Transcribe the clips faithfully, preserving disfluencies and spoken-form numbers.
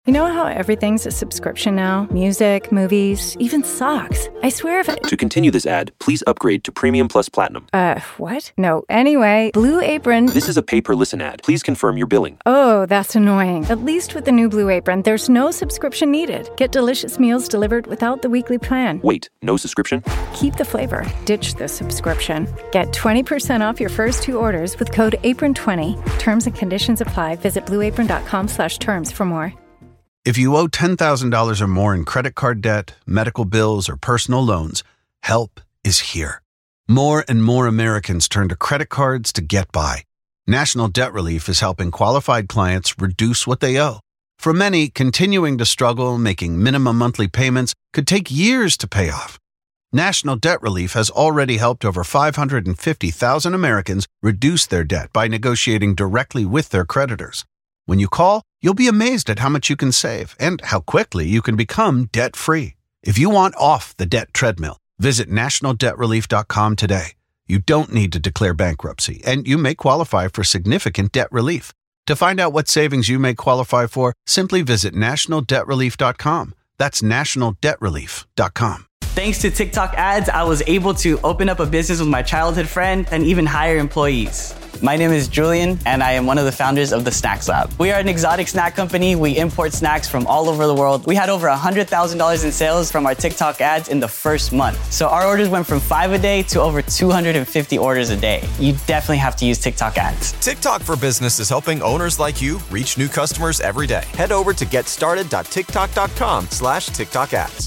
You know how everything's a subscription now? Music, movies, even socks. I swear if it... To continue this ad, please upgrade to Premium Plus Platinum. Uh, what? No. Anyway, Blue Apron... This is a pay-per-listen ad. Please confirm your billing. Oh, that's annoying. At least with the new Blue Apron, there's no subscription needed. Get delicious meals delivered without the weekly plan. Wait, no subscription? Keep the flavor. Ditch the subscription. Get twenty percent off your first two orders with code apron twenty. Terms and conditions apply. Visit blueapron.com slash terms for more. If you owe ten thousand dollars or more in credit card debt, medical bills, or personal loans, help is here. More and more Americans turn to credit cards to get by. National Debt Relief is helping qualified clients reduce what they owe. For many, continuing to struggle making minimum monthly payments could take years to pay off. National Debt Relief has already helped over five hundred fifty thousand Americans reduce their debt by negotiating directly with their creditors. When you call, you'll be amazed at how much you can save and how quickly you can become debt-free. If you want off the debt treadmill, visit national debt relief dot com today. You don't need to declare bankruptcy, and you may qualify for significant debt relief. To find out what savings you may qualify for, simply visit national debt relief dot com. That's national debt relief dot com. Thanks to TikTok ads, I was able to open up a business with my childhood friend and even hire employees. My name is Julian, and I am one of the founders of the Snacks Lab. We are an exotic snack company. We import snacks from all over the world. We had over one hundred thousand dollars in sales from our TikTok ads in the first month. So our orders went from five a day to over two hundred fifty orders a day. You definitely have to use TikTok ads. TikTok for Business is helping owners like you reach new customers every day. Head over to getstarted.tiktok.com slash TikTok ads.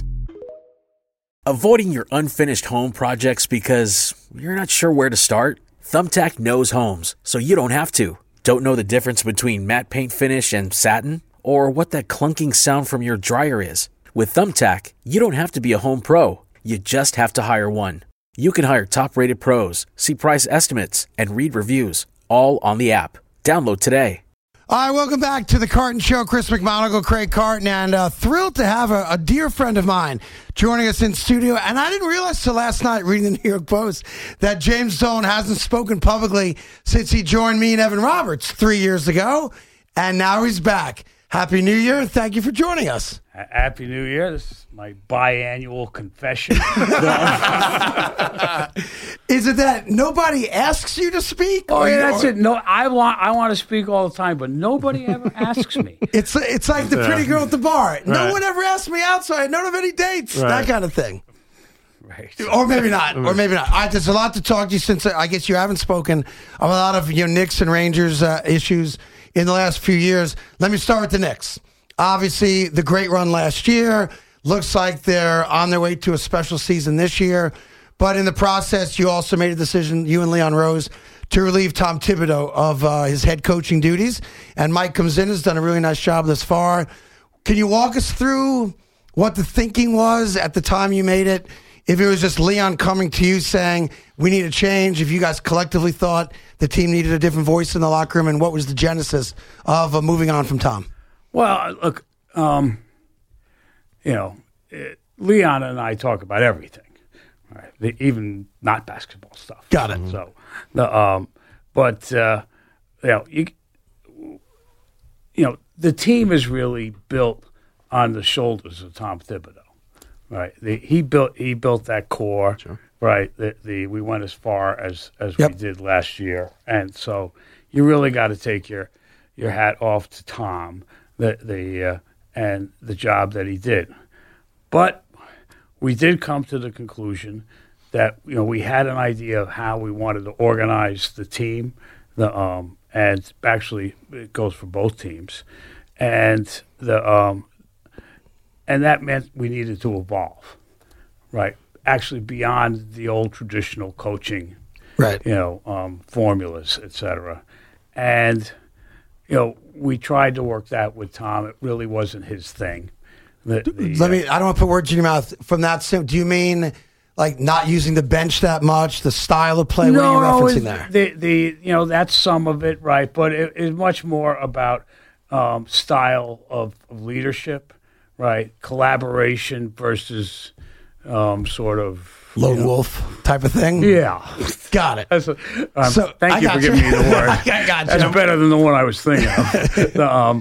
Avoiding your unfinished home projects because you're not sure where to start? Thumbtack knows homes, so you don't have to. Don't know the difference between matte paint finish and satin? Or what that clunking sound from your dryer is? With Thumbtack, you don't have to be a home pro. You just have to hire one. You can hire top-rated pros, see price estimates, and read reviews, all on the app. Download today. All right, welcome back to the Carton Show. Chris McMonagle, Craig Carton, and uh, thrilled to have a, a dear friend of mine joining us in studio. And I didn't realize till last night, reading the New York Post, that James Dolan hasn't spoken publicly since he joined me and Evan Roberts three years ago, and now he's back. Happy New Year, and thank you for joining us. Happy New Year. This is my biannual confession. Is it that nobody asks you to speak? Oh, yeah, that's it. No, I want I want to speak all the time, but nobody ever asks me. It's it's like the pretty girl at the bar. No Right. one ever asked me out, so I don't have any dates. Right. That kind of thing. Right. Or maybe not. Or maybe not. All right, there's a lot to talk to you since uh, I guess you haven't spoken of a lot of you know, Knicks and Rangers uh, issues in the last few years. Let me start with the Knicks. Obviously, the great run last year. Looks like they're on their way to a special season this year. But in the process, you also made a decision, you and Leon Rose, to relieve Tom Thibodeau of uh, his head coaching duties. And Mike comes in, has done a really nice job thus far. Can you walk us through what the thinking was at the time you made it? If it was just Leon coming to you saying, we need a change, if you guys collectively thought the team needed a different voice in the locker room, and what was the genesis of uh, moving on from Tom? Well, look, um, you know, it, Leon and I talk about everything, right? The, even not basketball stuff. Got it. So, the um, but uh, you know, you you know, the team is really built on the shoulders of Tom Thibodeau, right? The, he built he built that core, sure. right? The, the we went as far as as yep. we did last year, and so you really got to take your your hat off to Tom. The the uh, and the job that he did, but we did come to the conclusion that you know we had an idea of how we wanted to organize the team, the um and actually it goes for both teams, and the um and that meant we needed to evolve, right? Actually, beyond the old traditional coaching, right? You know, um, formulas, et cetera, and. You know, we tried to work that with Tom. It really wasn't his thing. The, the, Let me. I don't want to put words in your mouth. From that, do you mean like not using the bench that much, the style of play? No, what are you referencing no, there? The the you know that's some of it, right? But it is much more about um, style of, of leadership, right? Collaboration versus um, sort of. Lone you know, wolf type of thing? Yeah. Got it. That's a, um, so, thank I you for you. giving me the word. I got you. That's better than the one I was thinking of. the, um,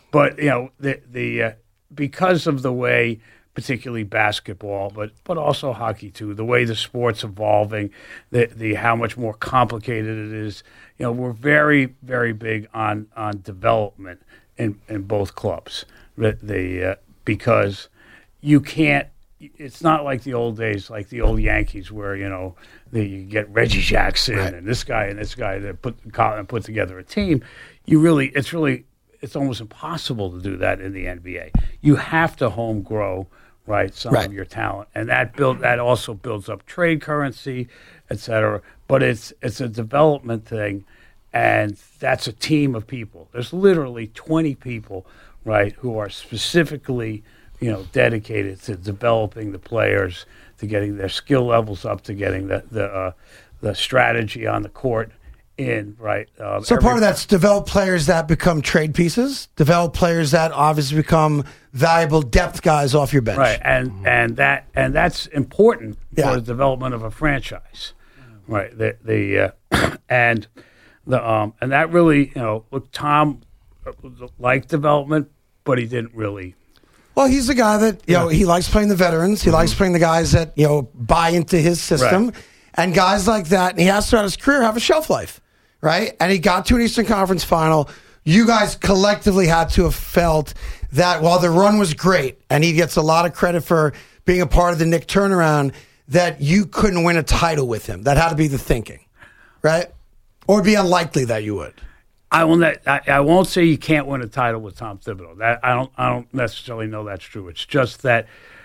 but you know the the uh, because of the way, particularly basketball, but but also hockey too, the way the sport's evolving, the the how much more complicated it is. You know, we're very very big on on development in in both clubs. The, the uh, because you can't. It's not like the old days, like the old Yankees, where you know the, you get Reggie Jackson right. and this guy and this guy that put and put together a team. You really, it's really, it's almost impossible to do that in the N B A. You have to home grow, right, some right. of your talent, and that build that also builds up trade currency, et cetera. But it's it's a development thing, and that's a team of people. There's literally twenty people, right, who are specifically, you know, dedicated to developing the players, to getting their skill levels up, to getting the the uh, the strategy on the court in, right? Um, so every, part of that's develop players that become trade pieces, develop players that obviously become valuable depth guys off your bench, right? And mm-hmm. and that and that's important yeah. for the development of a franchise, right? The the uh, and the um and that really, you know, look, Tom liked development, but he didn't really. Well, he's a guy that, you yeah. know, he likes playing the veterans. He mm-hmm. likes playing the guys that, you know, buy into his system. Right. And guys like that, and he has throughout his career have a shelf life, right? And he got to an Eastern Conference final. You guys collectively had to have felt that while the run was great, and he gets a lot of credit for being a part of the Knick turnaround, that you couldn't win a title with him. That had to be the thinking, right? Or it'd be unlikely that you would. I will not, I, I won't say you can't win a title with Tom Thibodeau. That I don't I don't necessarily know that's true. It's just that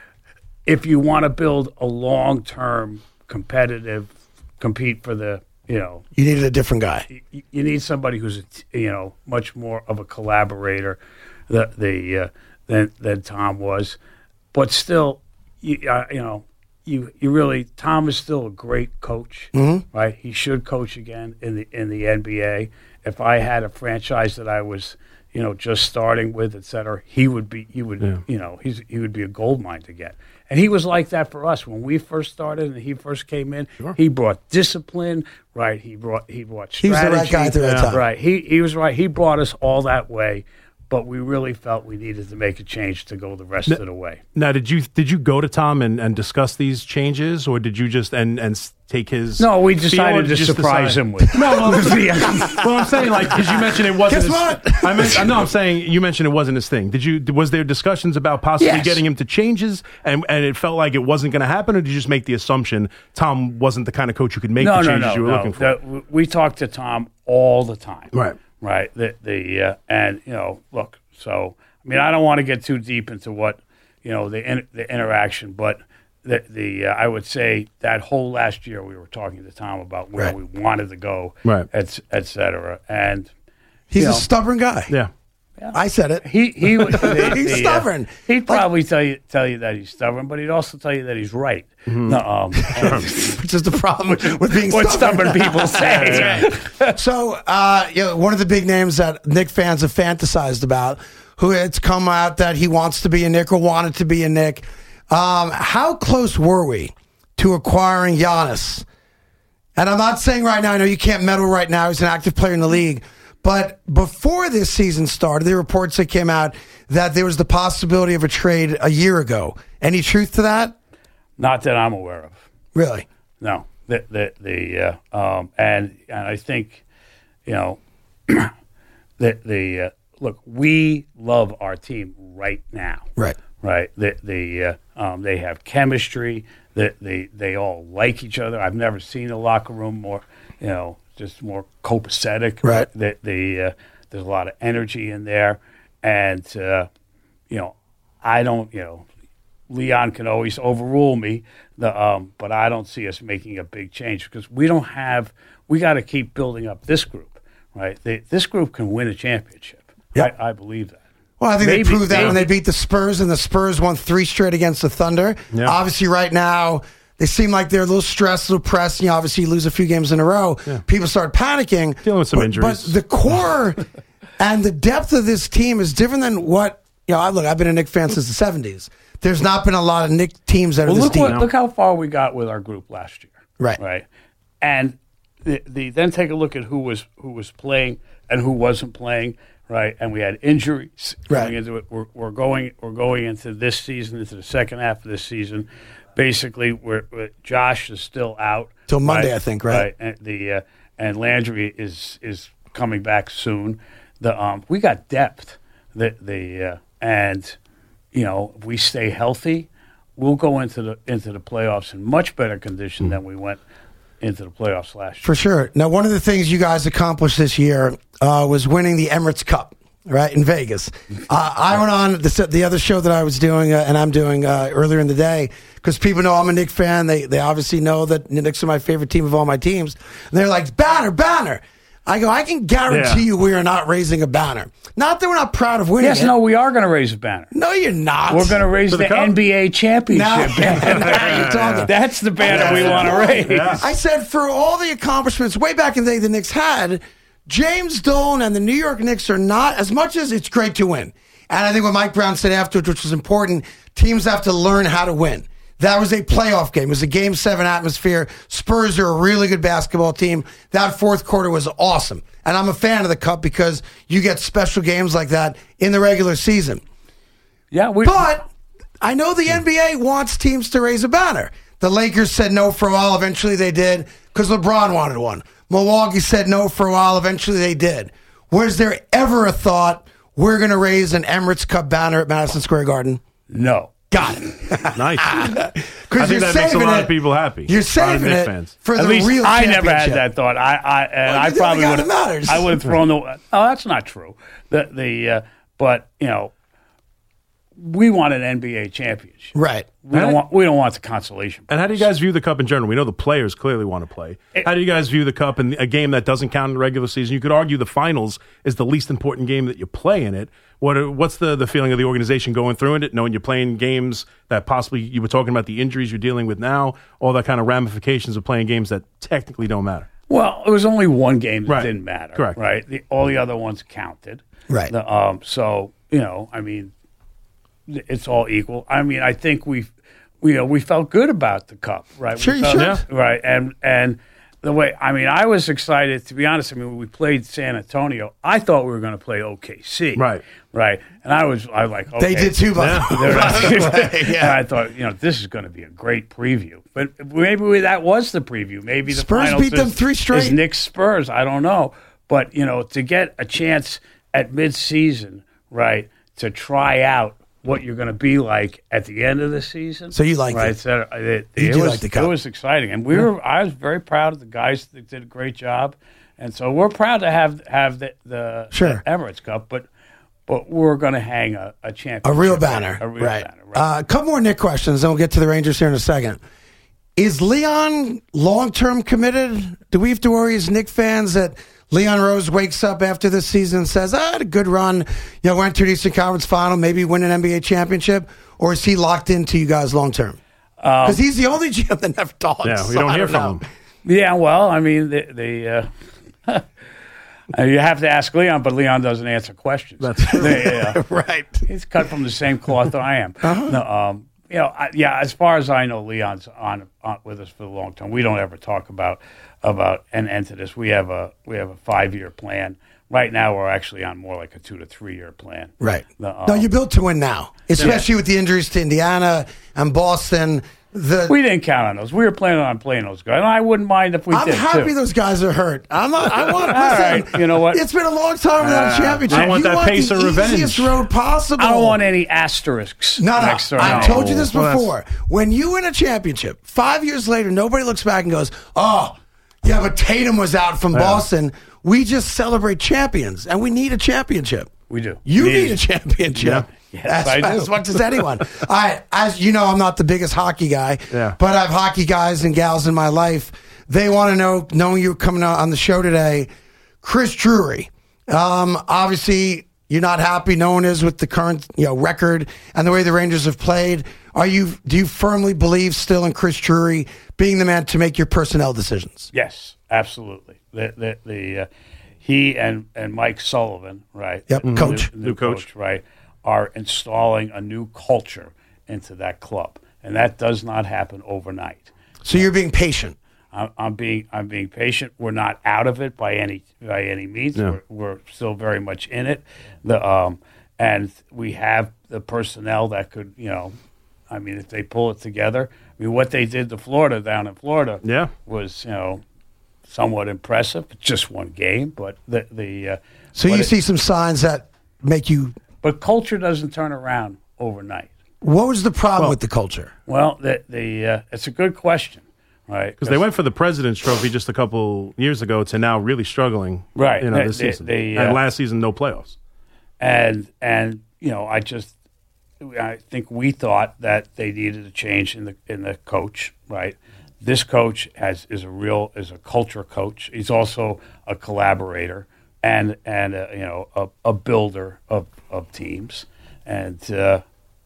if you want to build a long-term competitive, compete for the, you know, you needed a different guy. You, you need somebody who's, you know, much more of a collaborator, the the uh, than than Tom was. But still, you, uh, you know, you you really Tom is still a great coach, mm-hmm. right? He should coach again in the in the N B A. If I had a franchise that I was, you know, just starting with, et cetera, he would be, he would, yeah. you know, he's, he would be a gold mine to get. And he was like that for us when we first started and he first came in. Sure. He brought discipline, right? He brought, he brought strategy. He was the right guy at the right time. Right. He, he was right. He brought us all that way. But we really felt we needed to make a change to go the rest now, of the way. Now, did you did you go to Tom and, and discuss these changes, or did you just and, and take his? No, we decided to surprise decide? him with. No, well, well, I'm saying like because you mentioned it wasn't. Guess his, what? I mean, no, I'm saying you mentioned it wasn't his thing. Did you? Was there discussions about possibly yes. getting him to changes, and and it felt like it wasn't going to happen, or did you just make the assumption Tom wasn't the kind of coach who could make no, the changes no, no, you were no. looking for? The, we talked to Tom all the time. Right. Right. The the uh, and you know look. So, I mean, I don't want to get too deep into what, you know, the in, the interaction, but the the uh, I would say that whole last year we were talking to Tom about where right. we wanted to go, right. et, et cetera. And he's you a know, stubborn guy. Yeah. Yeah. I said it. He he would, the, he's the, stubborn. Uh, he'd probably like, tell you tell you that he's stubborn, but he'd also tell you that he's right. Mm-hmm. No, um, which is the problem with being what stubborn. stubborn people say. So, uh, you know, one of the big names that Knick fans have fantasized about, who it's come out that he wants to be a Knick or wanted to be a Knick. Um, how close were we to acquiring Giannis? And I'm not saying right now, I know you can't meddle right now. He's an active player in the league. But before this season started, there were reports that came out that there was the possibility of a trade a year ago. Any truth to that? Not that I'm aware of. Really? No. The the the uh, um, and and I think, you know, the the uh, look, we love our team right now. Right. Right. The the uh, um, they have chemistry. That they they all like each other. I've never seen a locker room more, you know, just more copacetic. Right. The, the, uh, there's a lot of energy in there. And, uh, you know, I don't, you know, Leon can always overrule me, the, um, but I don't see us making a big change because we don't have, we got to keep building up this group, right? They, this group can win a championship. Yep. I, I believe that. Well, I think maybe, they proved that maybe. when they beat the Spurs, and the Spurs won three straight against the Thunder. Yeah. Obviously, right now, they seem like they're a little stressed, a little pressed. You know, obviously, you lose a few games in a row. Yeah. People start panicking. Dealing with some but, injuries. But the core and the depth of this team is different than what, you know, I look, I've been a Knick fan since the seventies. There's not been a lot of Knick teams that well, are this look deep. What, look how far we got with our group last year. Right. Right. And the, the then take a look at who was who was playing and who wasn't playing. right? And we had injuries going Right. into it. We're, we're going we're going into this season, into the second half of this season. Basically, we're, we're Josh is still out Till Monday, right? I think, right? And the uh, and Landry is is coming back soon. The um, we got depth. The the uh, and you know if we stay healthy, we'll go into the into the playoffs in much better condition than we went into the playoffs last year. For sure. Now, one of the things you guys accomplished this year uh, was winning the Emirates Cup, right, in Vegas. Uh, I went on the, the other show that I was doing, uh, and I'm doing uh, earlier in the day, because people know I'm a Knicks fan. They they obviously know that the Knicks are my favorite team of all my teams. And they're like, banner, banner. I go, I can guarantee Yeah. you we are not raising a banner. Not that we're not proud of winning Yes, it. no, we are going to raise a banner. No, you're not. We're going to raise For the the, cup? N B A championship Now, banner. now you're talking. That's the banner we want to raise. Yeah. I said for all the accomplishments way back in the day the Knicks had, James Dolan and the New York Knicks are not, as much as it's great to win. And I think what Mike Brown said afterwards, which was important, teams have to learn how to win. That was a playoff game. It was a game seven atmosphere. Spurs are a really good basketball team. That fourth quarter was awesome. And I'm a fan of the Cup because you get special games like that in the regular season. Yeah, we. But I know the N B A wants teams to raise a banner. The Lakers said no for a while. Eventually they did because LeBron wanted one. Milwaukee said no for a while. Eventually they did. Was there ever a thought we're going to raise an Emirates Cup banner at Madison Square Garden? No. Got it. Nice. I Because think you're that makes a saving lot it. of people happy. You're A lot of saving Knicks it fans. for At the least real I never had championship. that thought. I, I and Well, I you're the probably guy would that matters. I would have thrown the. Oh, that's not true. The the uh, but you know, we want an N B A championship. Right. We don't want we don't want the consolation. And how do you guys view the Cup in general? We know the players clearly want to play. How do you guys view the Cup in a game that doesn't count in the regular season? You could argue the finals is the least important game that you play in it. What are, what's the, the feeling of the organization going through it, knowing you're playing games that possibly you were talking about the injuries you're dealing with now, all that kind of ramifications of playing games that technically don't matter? Well, it was only one game that Right. didn't matter. Correct. Right. The, all the other ones counted. Right. The, um, so you know, I mean, it's all equal. I mean, I think we, we you know, we felt good about the Cup, right? Sure we you felt, should. Right. And and the way, I mean, I was excited, to be honest. I mean, when we played San Antonio, I thought we were going to play O K C. Right. Right. And I was, I was like, okay. They did too, by the way. Right, yeah. And I thought, you know, this is going to be a great preview. But maybe we, that was the preview. Maybe the Spurs finals beat them is- three straight. is Knicks Spurs. I don't know. But, you know, to get a chance at midseason, right, to try out what you're going to be like at the end of the season. So you liked right, it. So it, You it do was, like the Cup. It was exciting. And we were, I was very proud of the guys that did a great job. And so we're proud to have have the, the, Sure. the Emirates Cup, but but we're going to hang a, a championship. A real banner. A real right. banner. Right. Uh, a couple more Nick questions, then we'll get to the Rangers here in a second. Is Leon long-term committed? Do we have to worry as Knick fans that Leon Rose wakes up after this season and says, I had a good run, you know, went to the Eastern Conference Final, maybe win an N B A championship? Or is he locked into you guys long-term? Because he's the only G M that never talks. Yeah, we so don't I hear know. from him. Yeah, well, I mean, the, the uh, you have to ask Leon, but Leon doesn't answer questions. That's true. They, uh, Right. he's cut from the same cloth that I am. Uh-huh. No, um, you know, I, yeah. As far as I know, Leon's on, on with us for the long term. We don't ever talk about about an end to this. We have a we have a five year plan. Right now, we're actually on more like a two to three year plan. Right. The, um, no, you built to win now, especially with the injuries to Indiana and Boston. The We didn't count on those. We were planning on playing those guys, and I wouldn't mind if we I'm did happy too. those guys are hurt. I'm not. I want. All listen, right, you know what? It's been a long time without a championship. I want you that want pace the of revenge. easiest road possible. I don't want any asterisks. No, no. next to our I name. told you this Well, that's- before. When you win a championship, five years later, nobody looks back and goes, "Oh, yeah, but Tatum was out from Boston." We just celebrate champions, and we need a championship. We do. You Need need it. a championship. Yes, as, I do. as much as anyone. All right, as you know, I'm not the biggest hockey guy, Yeah. but I have hockey guys and gals in my life. They want to know, knowing you coming out on the show today, Chris Drury. Um, obviously, you're not happy. No one is with the current, you know, record and the way the Rangers have played. Are you? Do you firmly believe still in Chris Drury being the man to make your personnel decisions? Yes, absolutely. The the, the uh, he and, and Mike Sullivan, right? Yep, the coach. new, New coach. right? Are installing a new culture into that club, and that does not happen overnight. So you're being patient. I'm, I'm being I'm being patient. We're not out of it by any by any means. Yeah. We're, we're still very much in it. The um and we have the personnel that could, you know, I mean, if they pull it together. I mean, what they did to Florida down in Florida Yeah. was, you know, somewhat impressive. Just one game, but the the uh, So but you it- see some signs that make you. but culture doesn't turn around overnight. What was the problem Well- with the culture? Well, the the uh, it's a good question, right? Because they went for the President's Trophy just a couple years ago to now really struggling, Right. You know, They- this they- season they, and uh, last season no playoffs. and and you know, I just I think we thought that they needed a change in the in the coach, right? This coach has is a real is a culture coach. He's also a collaborator and and a, you know a, a builder of, of teams, and uh,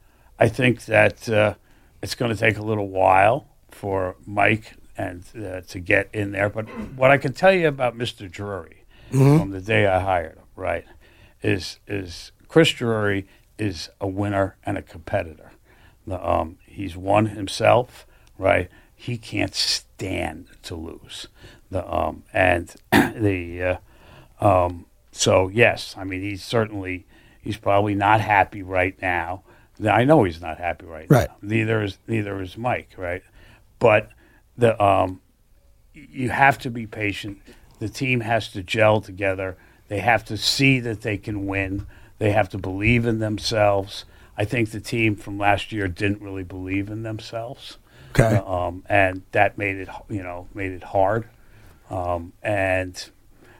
I think that uh, it's going to take a little while for Mike and uh, to get in there. But what I can tell you about Mister Drury from the day I hired him, right, is is Chris Drury is a winner and a competitor. The, um, he's won himself, right? He can't stand to lose. The um, and the uh, um, so yes, I mean he's certainly he's probably not happy right now. Now, I know he's not happy right, Right. now. Neither is neither is Mike, right? But the um, you have to be patient. The team has to gel together. They have to see that they can win. They have to believe in themselves. I think the team from last year didn't really believe in themselves. Okay. Um, and that made it, you know, made it hard. Um, and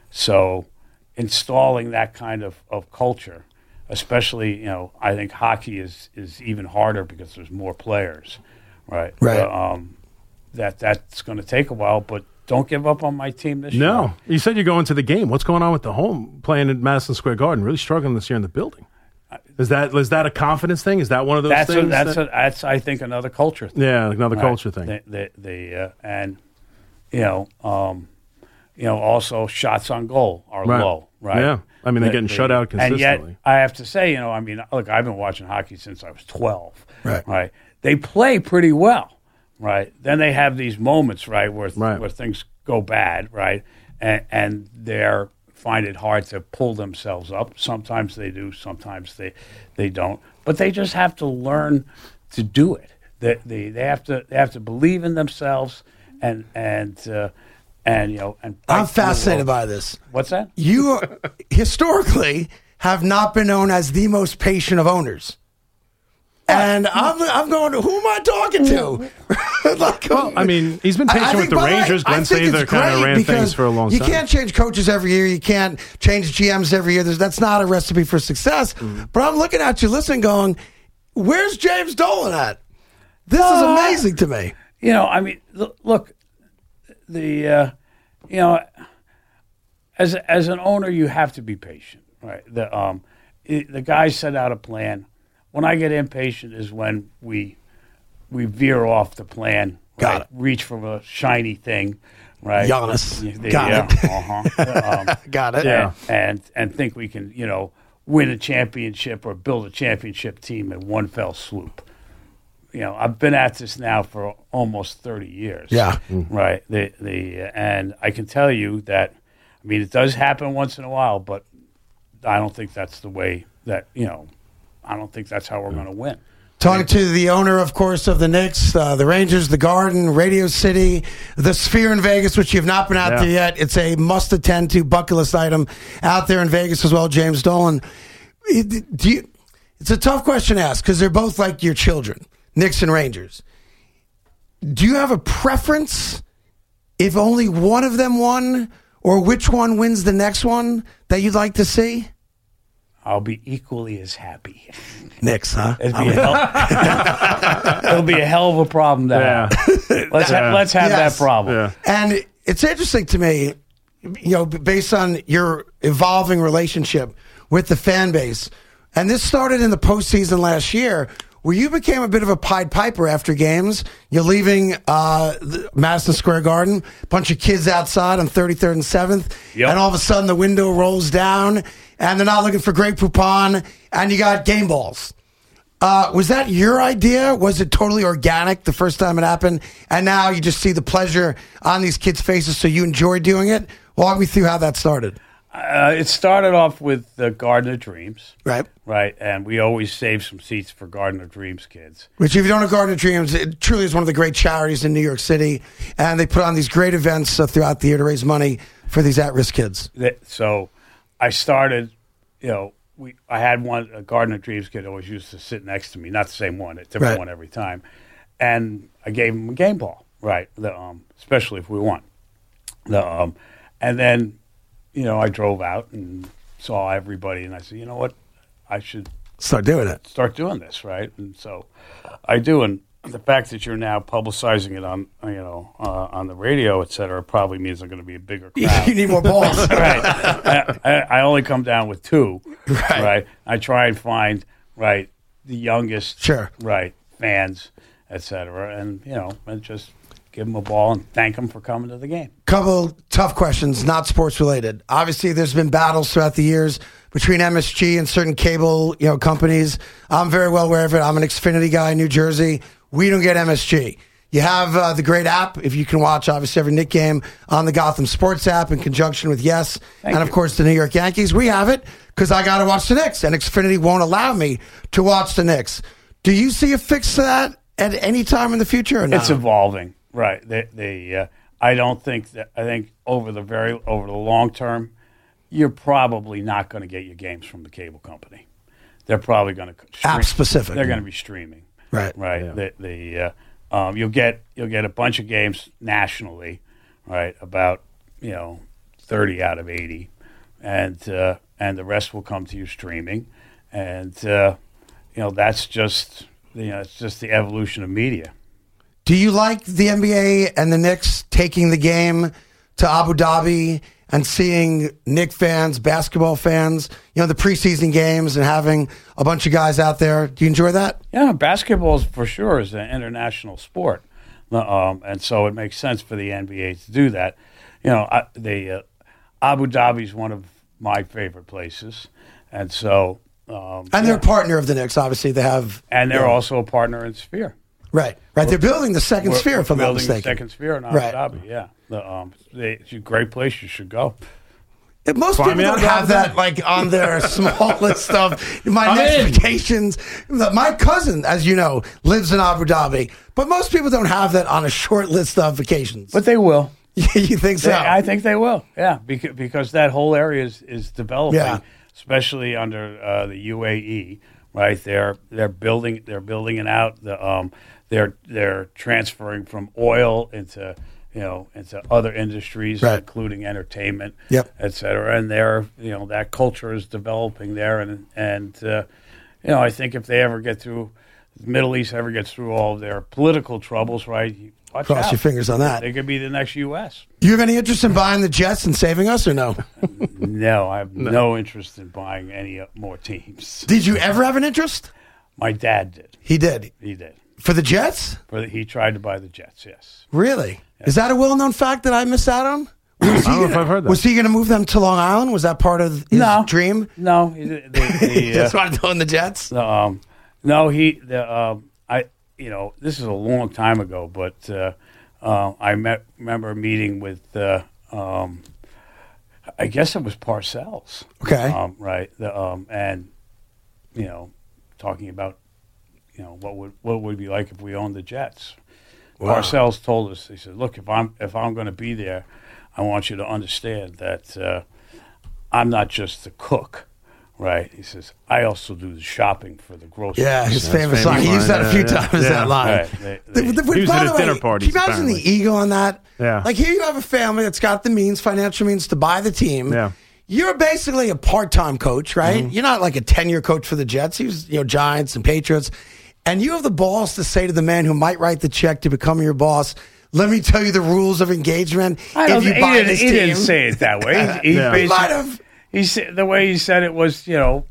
so installing that kind of, of culture, especially, you know, I think hockey is, is even harder because there's more players, right? Right. Uh, um, that that's going to take a while, but don't give up on my team this year. No, you said you're going to the game. What's going on with the home playing at Madison Square Garden? Really struggling this year in the building. Is that is that a confidence thing? Is that one of those That's a, things? that's that- a, that's I think another culture thing. yeah, another Right. culture thing. The, the, the uh, and you know, um, you know, also shots on goal are Right. low, right? Yeah. I mean, they're The- getting the- shut out And yet, consistently. I have to say, you know, I mean, look, I've been watching hockey since I was twelve, Right. Right? They play pretty well, right? Then they have these moments, right, where Right. where things go bad, right, and and they're find it hard to pull themselves up. Sometimes they do, sometimes they they don't. But they just have to learn to do it. They they, they have to they have to believe in themselves and and uh, and you know and I'm fight through fascinated it. by this. What's that? You historically have not been known as the most patient of owners. And I'm, I'm going, who am I talking to? Like, Well, I mean, he's been I- I patient think, with the by way, Rangers. I Glenn think it's Sather kind of great ran because things for a long you time. You can't change coaches every year. You can't change G Ms every year. There's, that's not a recipe for success. Mm-hmm. But I'm looking at you, listening, going, where's James Dolan at? This is Uh, amazing to me. You know, I mean, l- look, the uh, you know, as as an owner, you have to be patient, right? The um, it, the guys set out a plan. When I get impatient is when we we veer off the plan. Got right? it. Reach for a shiny thing, right? Giannis. Yeah, the- Got yeah, it. uh-huh. um, Got it. and, and and think we can, you know, win a championship or build a championship team in one fell swoop. You know, I've been at this now for almost thirty years. Yeah. Right. The the and I can tell you that, I mean, it does happen once in a while, but I don't think that's the way that, you know, I don't think that's how we're going to win. Talking to the owner, of course, of the Knicks, uh, the Rangers, the Garden, Radio City, the Sphere in Vegas, which you've not been out Yeah. there yet. It's a must-attend to bucket list item out there in Vegas as well, James Dolan. It- Do you, it's a tough question to ask because they're both like your children, Knicks and Rangers. Do you have a preference if only one of them won or which one wins the next one that you'd like to see? I'll be equally as happy. Knicks, huh? It'll be, a hell, it'll be a hell of a problem to Yeah. have. Let's, ha- let's have Yes. that problem. Yeah. And it's interesting to me, you know, based on your evolving relationship with the fan base, and this started in the postseason last year, where you became a bit of a Pied Piper after games. You're leaving uh, the Madison Square Garden, bunch of kids outside on thirty-third and seventh, Yep. and all of a sudden the window rolls down, and they're not looking for Greg Poupon, and you got game balls. Uh, was that your idea? Was it totally organic the first time it happened? And now you just see the pleasure on these kids' faces, so you enjoy doing it? Walk me through how that started. Uh, it started off with the Garden of Dreams. Right. Right, and we always save some seats for Garden of Dreams kids. Which, if you don't know Garden of Dreams, it truly is one of the great charities in New York City. And they put on these great events uh, throughout the year to raise money for these at-risk kids. So I started, you know, we I had one, a Garden of Dreams kid always used to sit next to me. Not the same one, a different Right. one every time. And I gave him a game ball, right, the, um, especially if we won. The, um, and then, you know, I drove out and saw everybody, and I said, you know what? I should start doing it. Start doing this, right? And so I do. And the fact that you're now publicizing it on, you know, uh, on the radio, et cetera, probably means I'm going to be a bigger crowd. You need more balls. Right. I, I, I only come down with two. Right. right. I try and find, right, the youngest, sure, right, fans, et cetera, and, you know, and just give them a ball and thank them for coming to the game. Couple tough questions, not sports related. Obviously, there's been battles throughout the years between M S G and certain cable, you know, companies. I'm very well aware of it. I'm an Xfinity guy in New Jersey. We don't get M S G. You have uh, the great app, if you can watch, obviously, every Knicks game on the Gotham Sports app in conjunction with Yes, Thank and, of you. course, the New York Yankees. We have it because I got to watch the Knicks, and Xfinity won't allow me to watch the Knicks. Do you see a fix to that at any time in the future or not? It's evolving, right? They, they, uh, I don't think that. I think over the very over the long term, you're probably not going to get your games from the cable company. They're probably going to app specific. They're going to be streaming, right? Right. Yeah. The, the uh, um, you'll get you'll get a bunch of games nationally, right? About you know thirty out of eighty, and uh, and the rest will come to you streaming, and uh, you know that's just you know it's just the evolution of media. Do you like the N B A and the Knicks taking the game to Abu Dhabi and seeing Knicks fans, basketball fans, you know, the preseason games and having a bunch of guys out there? Do you enjoy that? Yeah, basketball for sure is an international sport, um, and so it makes sense for the N B A to do that. You know, I, the uh, Abu Dhabi is one of my favorite places, and so um, And they're yeah. a partner of the Knicks, obviously. They have, and they're you know, also a partner in Sphere. right, right. They're building the second We're- sphere, we're if I'm not building mistaken. the second sphere in Abu Right. Dhabi. Yeah, the, um, they, it's a great place. You should go. If most Fly people me don't out, have Abu that Dhabi. like on their small list of my I'm next in. vacations. My cousin, as you know, lives in Abu Dhabi, but most people don't have that on a short list of vacations. But they will. You think so? They- I think they will. Yeah, because, because that whole area is, is developing, Yeah. especially under uh, the U A E. Right, they're they're building they're building it out. The um they're they're transferring from oil into you know into other industries, Right. including entertainment, Yep. et cetera. And they're you know that culture is developing there, and and uh, you know I think if they ever get through, the Middle East ever gets through all of their political troubles, right? you- Watch Cross out. your fingers on that. They could be the next U S You have any interest in buying the Jets and saving us, or no? No, I have no. interest in buying any uh, more teams. Did you ever have an interest? My dad did. He did. He did. For the Jets? For the, he tried to buy the Jets. Yes. Really? Is that a well-known fact that I missed out on? Was I don't know he if I've heard that. Was he going to move them to Long Island? Was that part of his No. dream? No. He, the, the, He just uh, wanted to own the Jets? um, no. He. The. Um, I. You know. This is a long time ago, but uh, uh, I met. Remember meeting with. Uh, um, I guess it was Parcells. Okay. Um, right. The, um, and you know, talking about you know what would what would it be like if we owned the Jets. Wow. Parcells told us. He said, "Look, if I'm if I'm going to be there, I want you to understand that uh, I'm not just the cook, right?" He says, "I also do the shopping for the groceries." Yeah, his That's famous famous line. He line, used that a yeah, few yeah. times, Yeah. that line. Right. They- The- they- the- He was by at the his dinner way, parties, Can you imagine apparently. the ego on that? Yeah. Like here you have a family that's got the means, financial means to buy the team. Yeah. You're basically a part-time coach, right? Mm-hmm. You're not like a ten-year coach for the Jets. He was, you know, Giants and Patriots. And you have the balls to say to the man who might write the check to become your boss, let me tell you the rules of engagement. I don't if you think- buy he, didn't, this he team. didn't say it that way. He, he, Yeah. He basically- might have. He said the way he said it was, you know,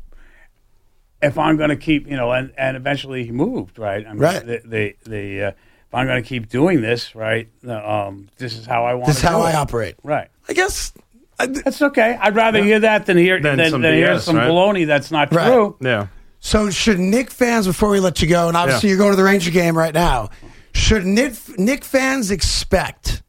if I'm going to keep, you know, and, and eventually he moved, right? I mean, Right. The the, the uh, if I'm going to keep doing this, right? Um, this is how I want. This is to how do I it. operate. Right. I guess. I, That's okay. I'd rather hear that than hear Than than, some than hear B S, some right? baloney that's not Right. true. Yeah. So should Knick fans, before we let you go, and obviously Yeah. you're going to the Ranger game right now, should Knick, Knick fans expect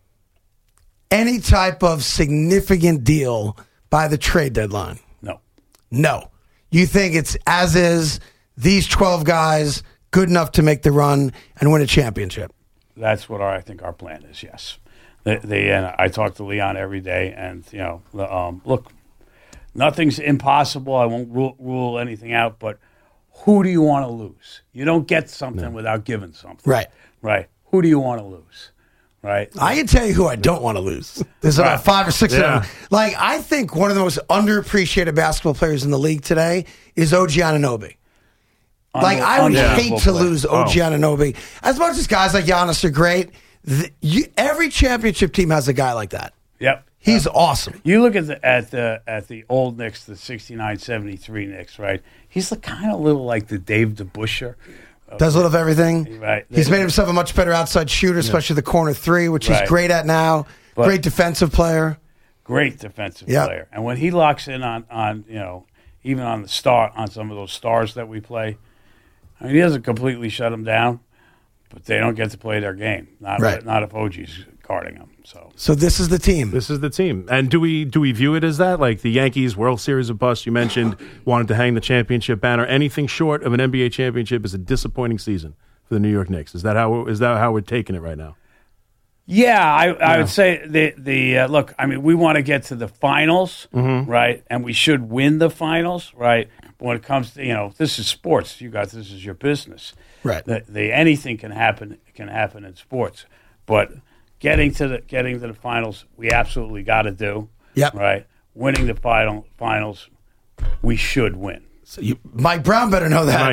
any type of significant deal by the trade deadline? No. No. You think it's as is, these twelve guys, good enough to make the run and win a championship? That's what our, I think our plan is, yes. They, they, and I talk to Leon every day, and, you know, the, um, look, nothing's impossible. I won't rule, rule anything out, but who do you want to lose? You don't get something no. without giving something. Right. Right. Who do you want to lose? Right. I can tell you who I don't want to lose. There's about right. five or six yeah. of them. Like, I think one of the most underappreciated basketball players in the league today is O G Anunoby. Like, I would hate to player. lose O G oh. Anunoby. As much as guys like Giannis are great, the, you, every championship team has a guy like that. Yep. He's yep. awesome. You look at the at the at the old Knicks, the sixty-nine seventy-three Knicks, right? He's kind of a little like the Dave DeBusschere. Does a little of everything. Right. He's made himself a much better outside shooter, especially the corner three, which right. he's great at now. But great defensive player. Great defensive yep. player. And when he locks in on, on, you know, even on the star on some of those stars that we play, I mean, he doesn't completely shut them down, but they don't get to play their game. Not right. not if O G's guarding them. So So this is the team. This is the team. And do we do we view it as that? Like the Yankees World Series of bust you mentioned wanted to hang the championship banner. Anything short of an N B A championship is a disappointing season for the New York Knicks. Is that how is that how we're taking it right now? Yeah, I, I yeah. would say the the uh, look. I mean, we want to get to the finals, mm-hmm. right? And we should win the finals, right? But when it comes to, you know, this is sports. You guys, this is your business, right? The, the anything can happen can happen in sports, but getting to the getting to the finals, we absolutely got to do. Yep. Right. Winning the final finals, we should win. So you, Mike Brown better know that.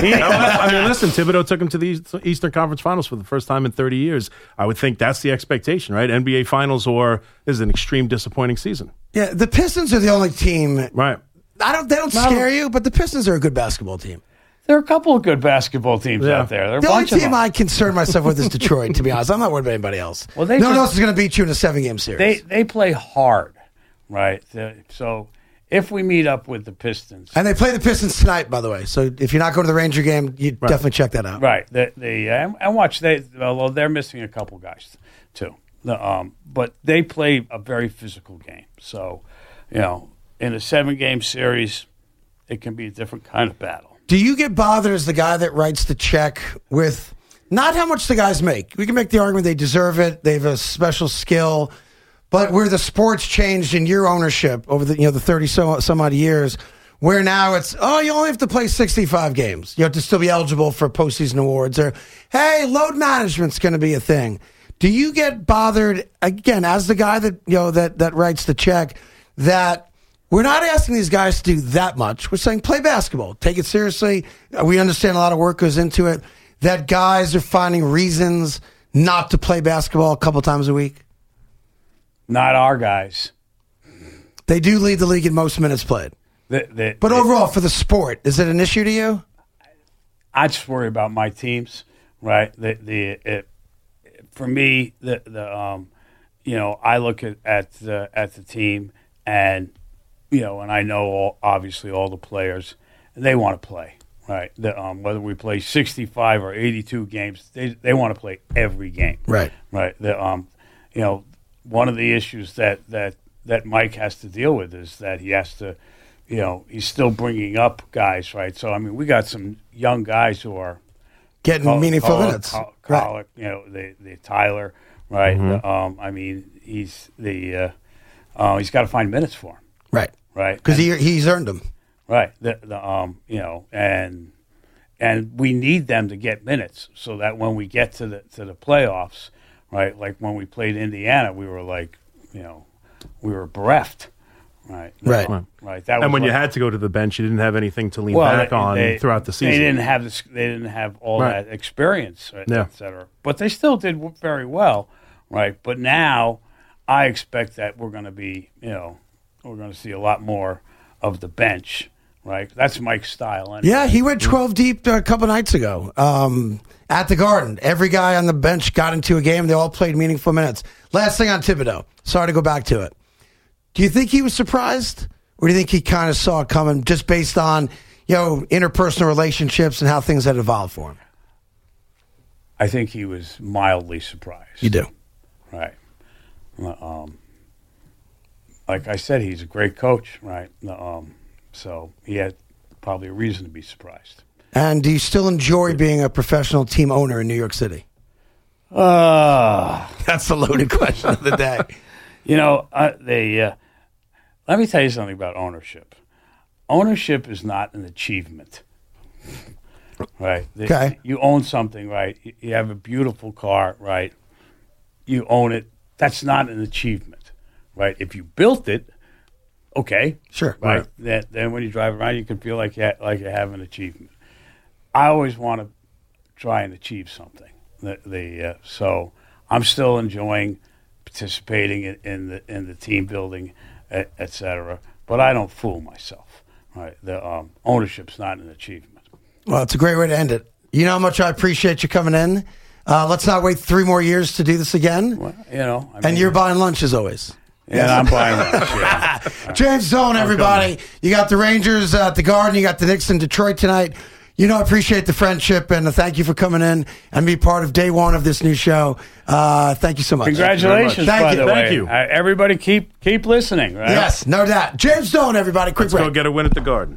I mean, listen, Thibodeau took him to the Eastern Conference Finals for the first time in thirty years. I would think that's the expectation, right? N B A Finals, or is an extreme disappointing season. Yeah, the Pistons are the only team. Right. I don't. They don't Not scare you, but the Pistons are a good basketball team. There are a couple of good basketball teams yeah. out there. there the only team I concern myself with is Detroit, to be honest. I'm not worried about anybody else. Well, they no one else is going to beat you in a seven-game series. They they play hard, right? So if we meet up with the Pistons. And they play the Pistons tonight, by the way. So if you're not going to the Ranger game, you right. definitely check that out. Right. The, the, uh, and watch, they, although they're missing a couple guys, too. The, um, but they play a very physical game. So, you know, in a seven-game series, it can be a different kind of battle. Do you get bothered as the guy that writes the check with not how much the guys make? We can make the argument they deserve it. They have a special skill. But where the sport's changed in your ownership over the you know the thirty so, some odd years, where now it's, oh, you only have to play sixty-five games. You have to still be eligible for postseason awards. Or, hey, load management's going to be a thing. Do you get bothered, again, as the guy that you know that, that writes the check, that we're not asking these guys to do that much. We're saying play basketball. Take it seriously. We understand a lot of work goes into it. That guys are finding reasons not to play basketball a couple times a week? Not our guys. They do lead the league in most minutes played. The, the, but the, overall, for the sport, is it an issue to you? I just worry about my teams, right? The the it, for me, the the um, you know, I look at at the at the team, and you know, and I know all, obviously all the players, and they want to play, right? The, um, whether we play sixty-five or eighty-two games, they they want to play every game, right? Right. The um, you know. One of the issues that, that, that Mike has to deal with is that he has to, you know, he's still bringing up guys, right? So, I mean, we got some young guys who are getting call, meaningful call, minutes. Call, call, right. You know, the, the Tyler, right? Mm-hmm. Um, I mean, he's the uh, uh, he's got to find minutes for him, right? Right, because he he's earned them, right? The, the um, you know, and and we need them to get minutes so that when we get to the to the playoffs. Right, like when we played Indiana, we were like, you know, we were bereft. Right, right, um, right. That was and when like, you had to go to the bench, you didn't have anything to lean well, back they, on they, throughout the season. They didn't have this. They didn't have all right. that experience, right, yeah. et cetera. But they still did very well, right? But now, I expect that we're going to be, you know, we're going to see a lot more of the bench. Right, that's Mike's style. Anyway. Yeah, he went twelve deep a couple nights ago um, at the Garden. Every guy on the bench got into a game. They all played meaningful minutes. Last thing on Thibodeau. Sorry to go back to it. Do you think he was surprised, or do you think he kind of saw it coming just based on, you you know, interpersonal relationships and how things had evolved for him? I think he was mildly surprised. You do. Right. Um, like I said, he's a great coach, right? Um, so he had probably a reason to be surprised. And do you still enjoy being a professional team owner in New York City? Uh, That's the loaded question of the day. You know, uh, they, uh, let me tell you something about ownership. Ownership is not an achievement, right? They, Okay. You own something, right? You- You have a beautiful car, right? You own it. That's not an achievement, right? If you built it, okay. Sure. Right? Right. Then, then when you drive around, you can feel like you, ha- like you have an achievement. I always want to try and achieve something. The, the uh, so I'm still enjoying participating in, in the in the team building, et, et cetera. But I don't fool myself. Right? The um, ownership's not an achievement. Well, it's a great way to end it. You know how much I appreciate you coming in. Uh, let's not wait three more years to do this again. Well, you know, I and mean, you're buying lunch as always. Yeah, I'm buying lunch. Yeah. James Dolan, everybody. You got the Rangers at the Garden. You got the Knicks in Detroit tonight. You know, I appreciate the friendship, and uh, thank you for coming in and be part of day one of this new show. Uh, thank you so much. Congratulations, thank by you. the Thank way. you. Uh, everybody keep keep listening, right? Yes, no doubt. James Dolan, everybody. Quick Let's break. go get a win at the Garden.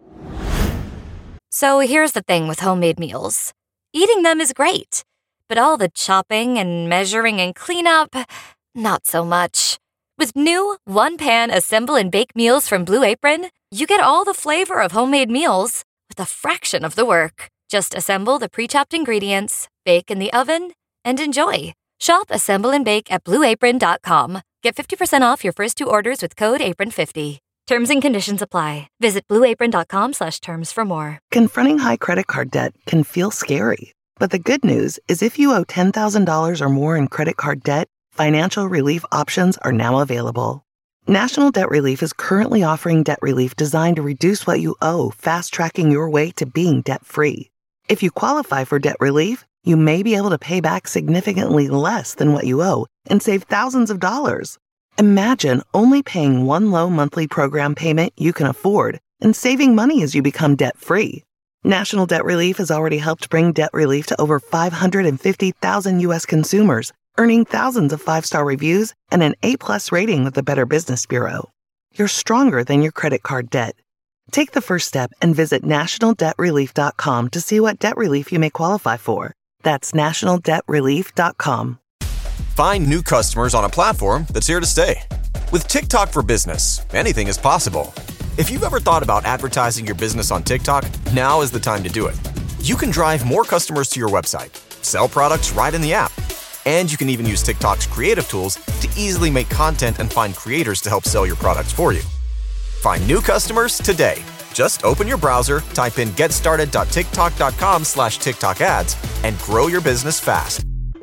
So here's the thing with homemade meals. Eating them is great, but all the chopping and measuring and cleanup, not so much. With new one-pan assemble and bake meals from Blue Apron, you get all the flavor of homemade meals with a fraction of the work. Just assemble the pre-chopped ingredients, bake in the oven, and enjoy. Shop, assemble, and bake at blue apron dot com. Get fifty percent off your first two orders with code apron fifty. Terms and conditions apply. Visit blue apron dot com slash terms for more. Confronting high credit card debt can feel scary. But the good news is if you owe ten thousand dollars or more in credit card debt, financial relief options are now available. National Debt Relief is currently offering debt relief designed to reduce what you owe, fast-tracking your way to being debt-free. If you qualify for debt relief, you may be able to pay back significantly less than what you owe and save thousands of dollars. Imagine only paying one low monthly program payment you can afford and saving money as you become debt-free. National Debt Relief has already helped bring debt relief to over five hundred fifty thousand U S consumers, earning thousands of five-star reviews and an A-plus rating with the Better Business Bureau. You're stronger than your credit card debt. Take the first step and visit national debt relief dot com to see what debt relief you may qualify for. That's national debt relief dot com. Find new customers on a platform that's here to stay. With TikTok for Business, anything is possible. If you've ever thought about advertising your business on TikTok, now is the time to do it. You can drive more customers to your website, sell products right in the app, and you can even use TikTok's creative tools to easily make content and find creators to help sell your products for you. Find new customers today. Just open your browser, type in getstarted dot tiktok dot com slash TikTok ads, and grow your business fast.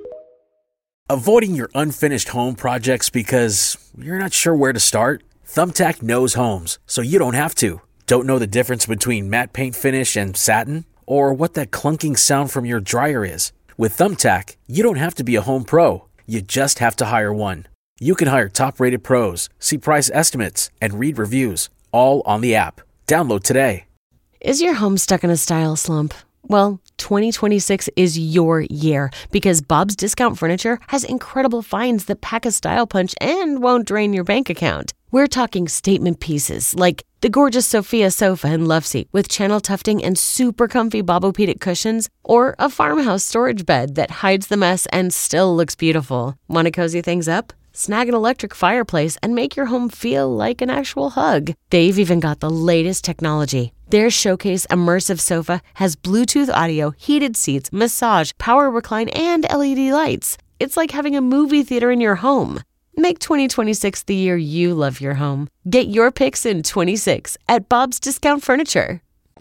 Avoiding your unfinished home projects because you're not sure where to start? Thumbtack knows homes, so you don't have to. Don't know the difference between matte paint finish and satin? Or what that clunking sound from your dryer is? With Thumbtack, you don't have to be a home pro. You just have to hire one. You can hire top-rated pros, see price estimates, and read reviews, all on the app. Download today. Is your home stuck in a style slump? Well, twenty twenty-six is your year because Bob's Discount Furniture has incredible finds that pack a style punch and won't drain your bank account. We're talking statement pieces like the gorgeous Sophia sofa and love seat with channel tufting and super comfy Bobopedic cushions, or a farmhouse storage bed that hides the mess and still looks beautiful. Want to cozy things up? Snag an electric fireplace and make your home feel like an actual hug. They've even got the latest technology. Their Showcase Immersive Sofa has Bluetooth audio, heated seats, massage, power recline, and L E D lights. It's like having a movie theater in your home. Make twenty twenty-six the year you love your home. Get your picks in twenty-six at Bob's Discount Furniture.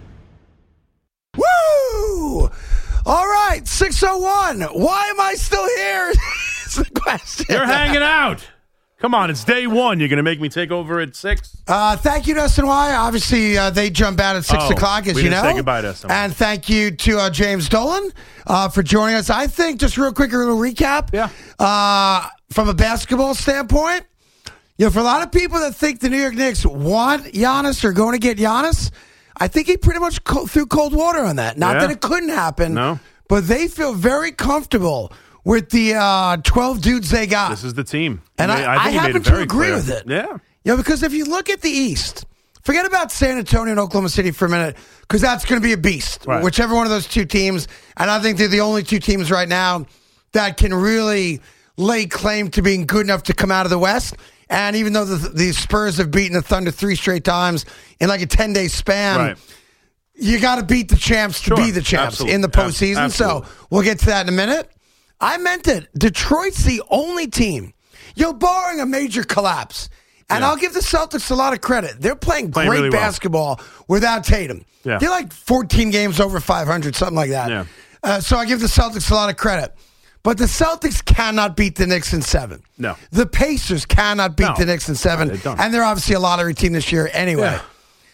Woo! All right, six oh one. Why am I still here? It's the question. You're hanging out. Come on, it's day one. You're going to make me take over at six? Uh, thank you to S N Y. Obviously, uh, they jump out at six Oh, o'clock, as we you didn't know. say goodbye to S N Y. And thank you to uh, James Dolan uh, for joining us. I think, just real quick, a little recap. Yeah. Uh, from a basketball standpoint, you know, for a lot of people that think the New York Knicks want Giannis or going to get Giannis, I think he pretty much co- threw cold water on that. Not Yeah. that it couldn't happen, No. but they feel very comfortable with the uh, twelve dudes they got. This is the team. And He made- I, I, think he made happen it to very agree clear. with it. Yeah. You know, because if you look at the East, forget about San Antonio and Oklahoma City for a minute, because that's going to be a beast. Right. Whichever one of those two teams, and I think they're the only two teams right now that can really lay claim to being good enough to come out of the West. And even though the, the Spurs have beaten the Thunder three straight times in like a ten-day span, Right. you got to beat the champs to Sure. be the champs Absolutely. in the postseason. Ab- absolutely. So we'll get to that in a minute. I meant it. Detroit's the only team, you know, barring a major collapse. And Yeah. I'll give the Celtics a lot of credit. They're playing, Playing great really well. basketball without Tatum. Yeah. They're like fourteen games over five hundred, something like that. Yeah. Uh, so I give the Celtics a lot of credit. But the Celtics cannot beat the Knicks in seven. No. The Pacers cannot beat No. the Knicks in seven. No, they don't. And they're obviously a lottery team this year anyway. Yeah.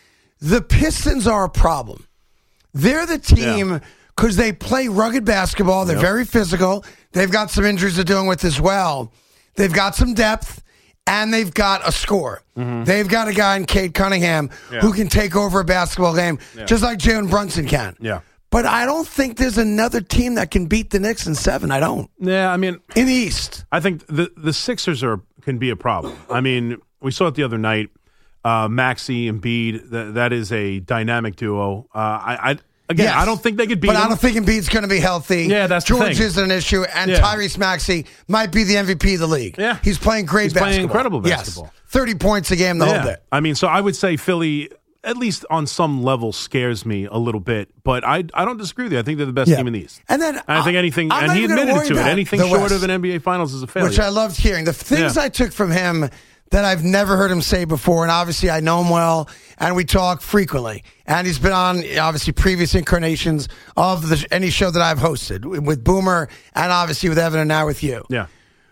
The Pistons are a problem. They're the team because they play rugged basketball. They're Yep. very physical. They've got some injuries they're dealing with as well. They've got some depth, and they've got a score. Mm-hmm. They've got a guy in Cade Cunningham Yeah. who can take over a basketball game Yeah. just like Jalen Brunson can. Yeah. But I don't think there's another team that can beat the Knicks in seven. I don't. Yeah, I mean, In the East. I think the the Sixers are can be a problem. I mean, we saw it the other night. Uh, Maxey and Embiid, that that is a dynamic duo. Uh, I, I again, Yes. I don't think they could beat But them. I don't think Embiid's going to be healthy. Yeah, that's the George thing. isn't an issue, and Yeah. Tyrese Maxey might be the M V P of the league. Yeah. He's playing great He's basketball. playing incredible basketball. Yes. thirty points a game the yeah. whole day. I mean, so I would say Philly, at least on some level, scares me a little bit. But I I don't disagree with you. I think they're the best Yeah. team in the East. And then And I think I- anything, I'm and not he even gonna admitted worry to it. about Anything the short West, of an N B A Finals is a failure. which I loved hearing. The things Yeah. I took from him that I've never heard him say before, and obviously I know him well, and we talk frequently. And he's been on, obviously, previous incarnations of the, any show that I've hosted, with Boomer and obviously with Evan and now with you. yeah.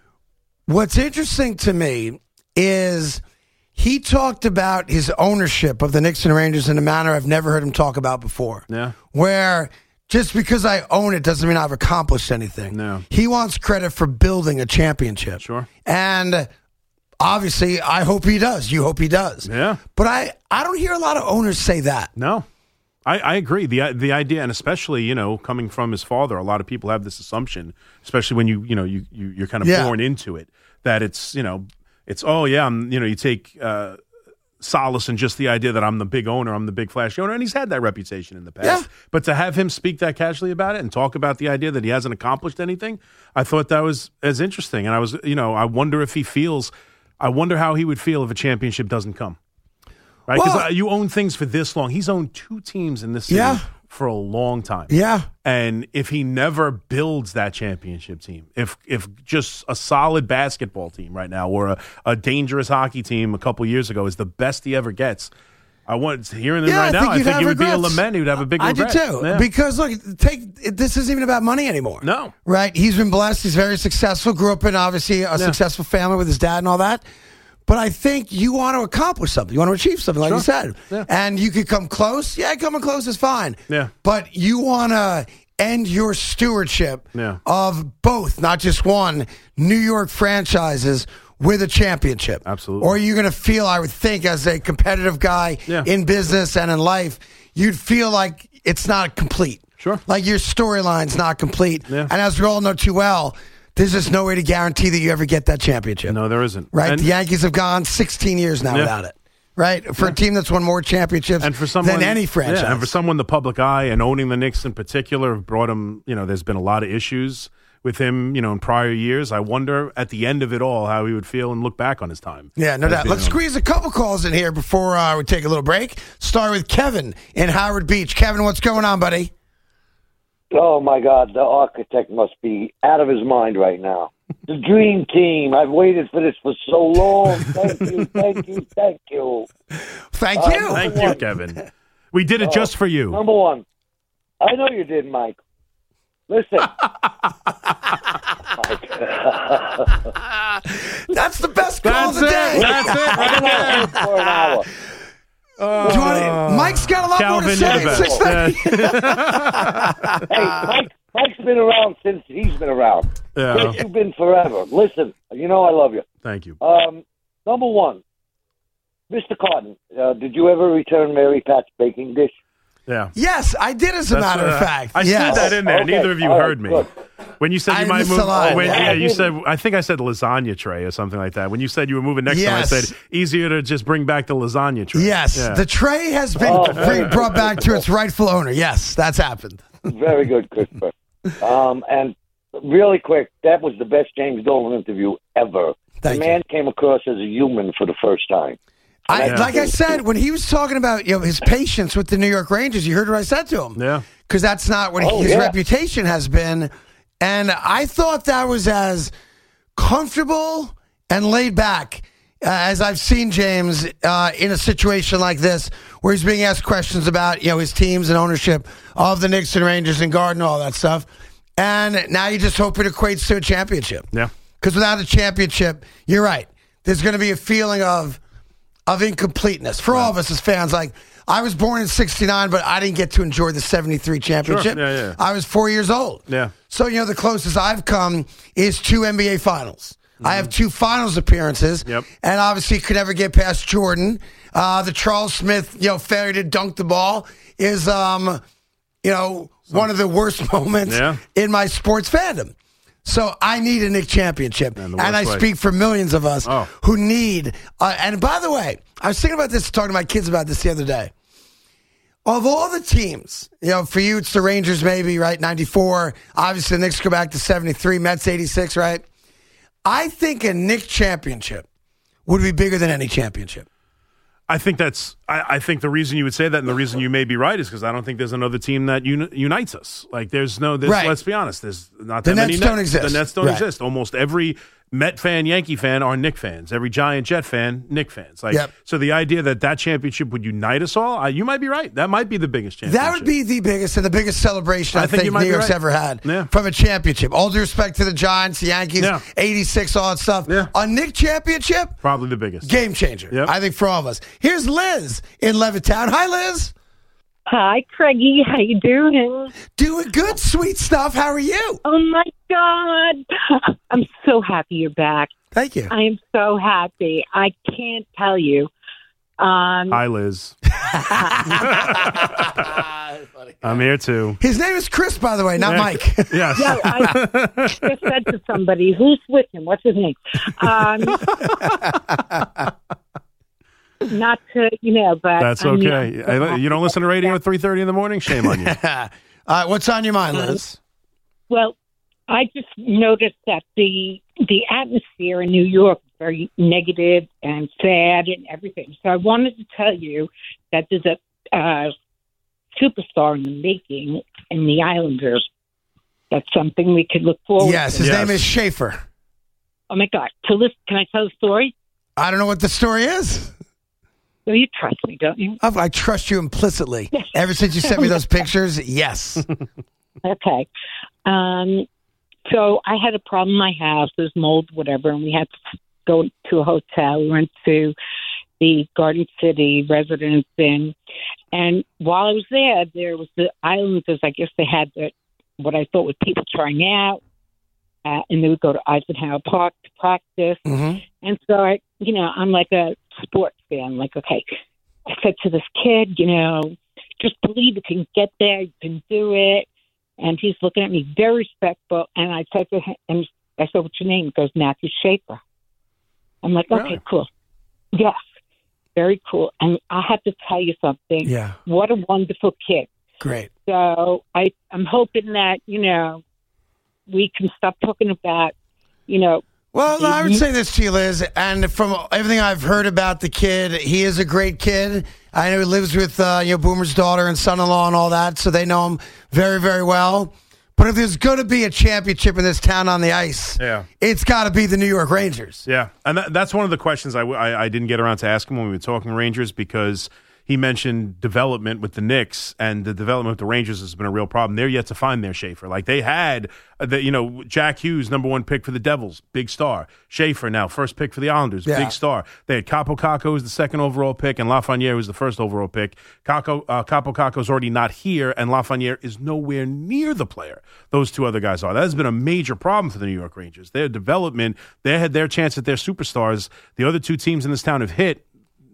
What's interesting to me is he talked about his ownership of the Knicks and Rangers in a manner I've never heard him talk about before. Yeah. Where just because I own it doesn't mean I've accomplished anything. No. He wants credit for building a championship. Sure. And obviously, I hope he does. You hope he does. Yeah. But I, I don't hear a lot of owners say that. No, I, I agree. the The idea, and especially you know, coming from his father, a lot of people have this assumption, especially when you you know you, you you're kind of Yeah. born into it, that it's you know it's oh yeah, I'm you know you take uh, solace in just the idea that I'm the big owner, I'm the big flashy owner, and he's had that reputation in the past. Yeah. But to have him speak that casually about it and talk about the idea that he hasn't accomplished anything, I thought that was as interesting. And I was you know I wonder if he feels, I wonder how he would feel if a championship doesn't come. Right, because Well- uh, you own things for this long. He's owned two teams in this city Yeah. for a long time. Yeah. And if he never builds that championship team, if if just a solid basketball team right now or a, a dangerous hockey team a couple years ago is the best he ever gets, I want hearing him Yeah, right I now. think I you'd think have he would be a regrets. lament. He would have a big I regret. do too. Yeah. Because look, take this isn't even about money anymore. No. Right? He's been blessed. He's very successful. Grew up in obviously a Yeah. successful family with his dad and all that. But I think you want to accomplish something. You want to achieve something, like Sure. you said. Yeah. And you could come close. Yeah, coming close is fine. Yeah. But you want to end your stewardship Yeah. of both, not just one, New York franchises with a championship. Absolutely. Or you're going to feel, I would think, as a competitive guy Yeah. in business and in life, you'd feel like it's not complete. Sure. Like your storyline's not complete. Yeah. And as we all know too well, there's just no way to guarantee that you ever get that championship. No, there isn't. Right? And, the Yankees have gone sixteen years now Yeah. without it. Right? For a team that's won more championships and for someone, than any franchise. Yeah, and for someone the public eye and owning the Knicks in particular have brought him, you know, there's been a lot of issues with him, you know, in prior years. I wonder at the end of it all how he would feel and look back on his time. Yeah, no as doubt. being Let's an owner. squeeze a couple calls in here before uh, we take a little break. Start with Kevin in Howard Beach. Kevin, what's going on, buddy? Oh, my God. The architect must be out of his mind right now. The dream team. I've waited for this for so long. Thank you, thank you, thank you. Thank Uh, you. number Thank you, one. Kevin. We did it Oh, just for you. Number one. I know you did, Mike. Listen. That's the best call That's of the it. day. That's it I've been right on there. for an hour. Do you want to, Mike's got a lot Calvin, more to say. you're at the six best. thirty. Hey, Mike, Mike's been around since he's been around. Yeah. Yes, you've been forever. Listen, you know I love you. Thank you. Um, number one, Mister Cotton, uh, did you ever return Mary Pat's baking dish? Yeah. Yes, I did, as a That's, matter uh, of fact. I yes. slid that in there. Okay. Neither of you All right, heard me. good. When you said you I might missed move, a line. oh, when, Yeah, yeah, I you didn't. said, I think I said lasagna tray or something like that. When you said you were moving next Yes. time, I said easier to just bring back the lasagna tray. Yes, Yeah. the tray has been Oh, bring- brought back to its rightful owner. Yes, that's happened. Very good, Christopher. Um, and really quick, that was the best James Dolan interview ever. Thank the you. man came across as a human for the first time. I, And Like I said, when he was talking about you know his patience with the New York Rangers, you heard what I said to him. Yeah. Because that's not what Oh, his yeah. reputation has been. And I thought that was as comfortable and laid back uh, as I've seen James uh, in a situation like this, where he's being asked questions about you know his teams and ownership of the Knicks and Rangers and Garden, all that stuff. And now you just hope it equates to a championship. Yeah. Because without a championship, you're right. There's going to be a feeling of of incompleteness for all of us as fans. Like, I was born in sixty-nine, but I didn't get to enjoy the seventy-three championship. Yeah, yeah. I was four years old. Yeah. So, you know, the closest I've come is two N B A finals. I have two finals appearances. Yep. And obviously could never get past Jordan. Uh, the Charles Smith, you know, failure to dunk the ball is, um, you know, one of the worst moments Yeah. in my sports fandom. So I need a Knick championship. And And, the worst I way. speak for millions of us Oh. who need. Uh, and by the way, I was thinking about this, talking to my kids about this the other day. Of all the teams, you know, for you, it's the Rangers maybe, right? ninety-four. Obviously, the Knicks go back to seventy-three. Mets, eighty-six, right? I think a Knick championship would be bigger than any championship. I think that's. I, I think the reason you would say that, and the reason you may be right, is because I don't think there's another team that uni- unites us. Like, there's no. There's, Right. Let's be honest. There's not The that many. Nets don't Nets. exist. The Nets don't Right. exist. Almost every Met fan, Yankee fan are Knick fans. Every Giant Jet fan, Knick fans. Like, Yep. so the idea that that championship would unite us all, uh, you might be right. That might be the biggest championship. That would be the biggest and the biggest celebration I, I think you might New be York's right. ever had Yeah. from a championship. All due respect to the Giants, the Yankees, Yeah. eighty-six, all that stuff. Yeah. A Knick championship, probably the biggest. game changer. Yep. I think for all of us. Here's Liz in Levittown. Hi, Liz. Hi, Craigie. How you doing? Doing good, sweet stuff. How are you? Oh my God! I'm so happy you're back. Thank you. I am so happy. I can't tell you. Um, Hi, Liz. I'm here too. His name is Chris, by the way, not Yeah. Mike. Yes. no, I just said to somebody, "Who's with him? What's his name?" Um, not to, you know, but That's I mean, okay. I'm so I- happy you don't listen to radio at three thirty in the morning? Shame on you. All right, what's on your mind, Liz? Well, I just noticed that the the atmosphere in New York is very negative and sad and everything. So I wanted to tell you that there's a uh, superstar in the making in the Islanders. That's something we could look forward Yes, to. his name is Schaefer. Oh, my God. So listen, can I tell the story? I don't know what the story is. Well, you trust me, don't you? I I trust you implicitly. Ever since you sent me those pictures, yes. Okay. Um, so I had a problem in my house. There's mold, whatever, and we had to go to a hotel. We went to the Garden City residence inn. And while I was there, there was the Islanders. I guess they had the, what I thought were people trying out. Uh, and they would go to Eisenhower Park to practice. Mm-hmm. And so, I, you know, I'm like a sports fan. Like, okay, I said to this kid, you know, just believe you can get there, you can do it. And he's looking at me very respectful. And I said to him, and I said, what's your name? He goes, Matthew Schaefer. I'm like, okay, Really? cool. Yes, very cool. And I have to tell you something. Yeah. What a wonderful kid. Great. So I, I'm hoping that, you know, we can stop talking about, you know. Well, I would say this to you, Liz, and from everything I've heard about the kid, he is a great kid. I know he lives with uh, you know Boomer's daughter and son-in-law and all that, so they know him very, very well. But if there's going to be a championship in this town on the ice, Yeah. it's got to be the New York Rangers. Yeah, and that, that's one of the questions I, w- I, I didn't get around to ask him when we were talking Rangers, because he mentioned development with the Knicks, and the development with the Rangers has been a real problem. They're yet to find their Schaefer. Like, they had, uh, the, you know, Jack Hughes, number one pick for the Devils, big star. Schaefer now, first pick for the Islanders, Yeah. big star. They had Capo Caco was the second overall pick, and Lafreniere was the first overall pick. Caco, uh, Capo Caco's already not here, and Lafreniere is nowhere near the player those two other guys are. That has been a major problem for the New York Rangers. Their development, they had their chance at their superstars. The other two teams in this town have hit.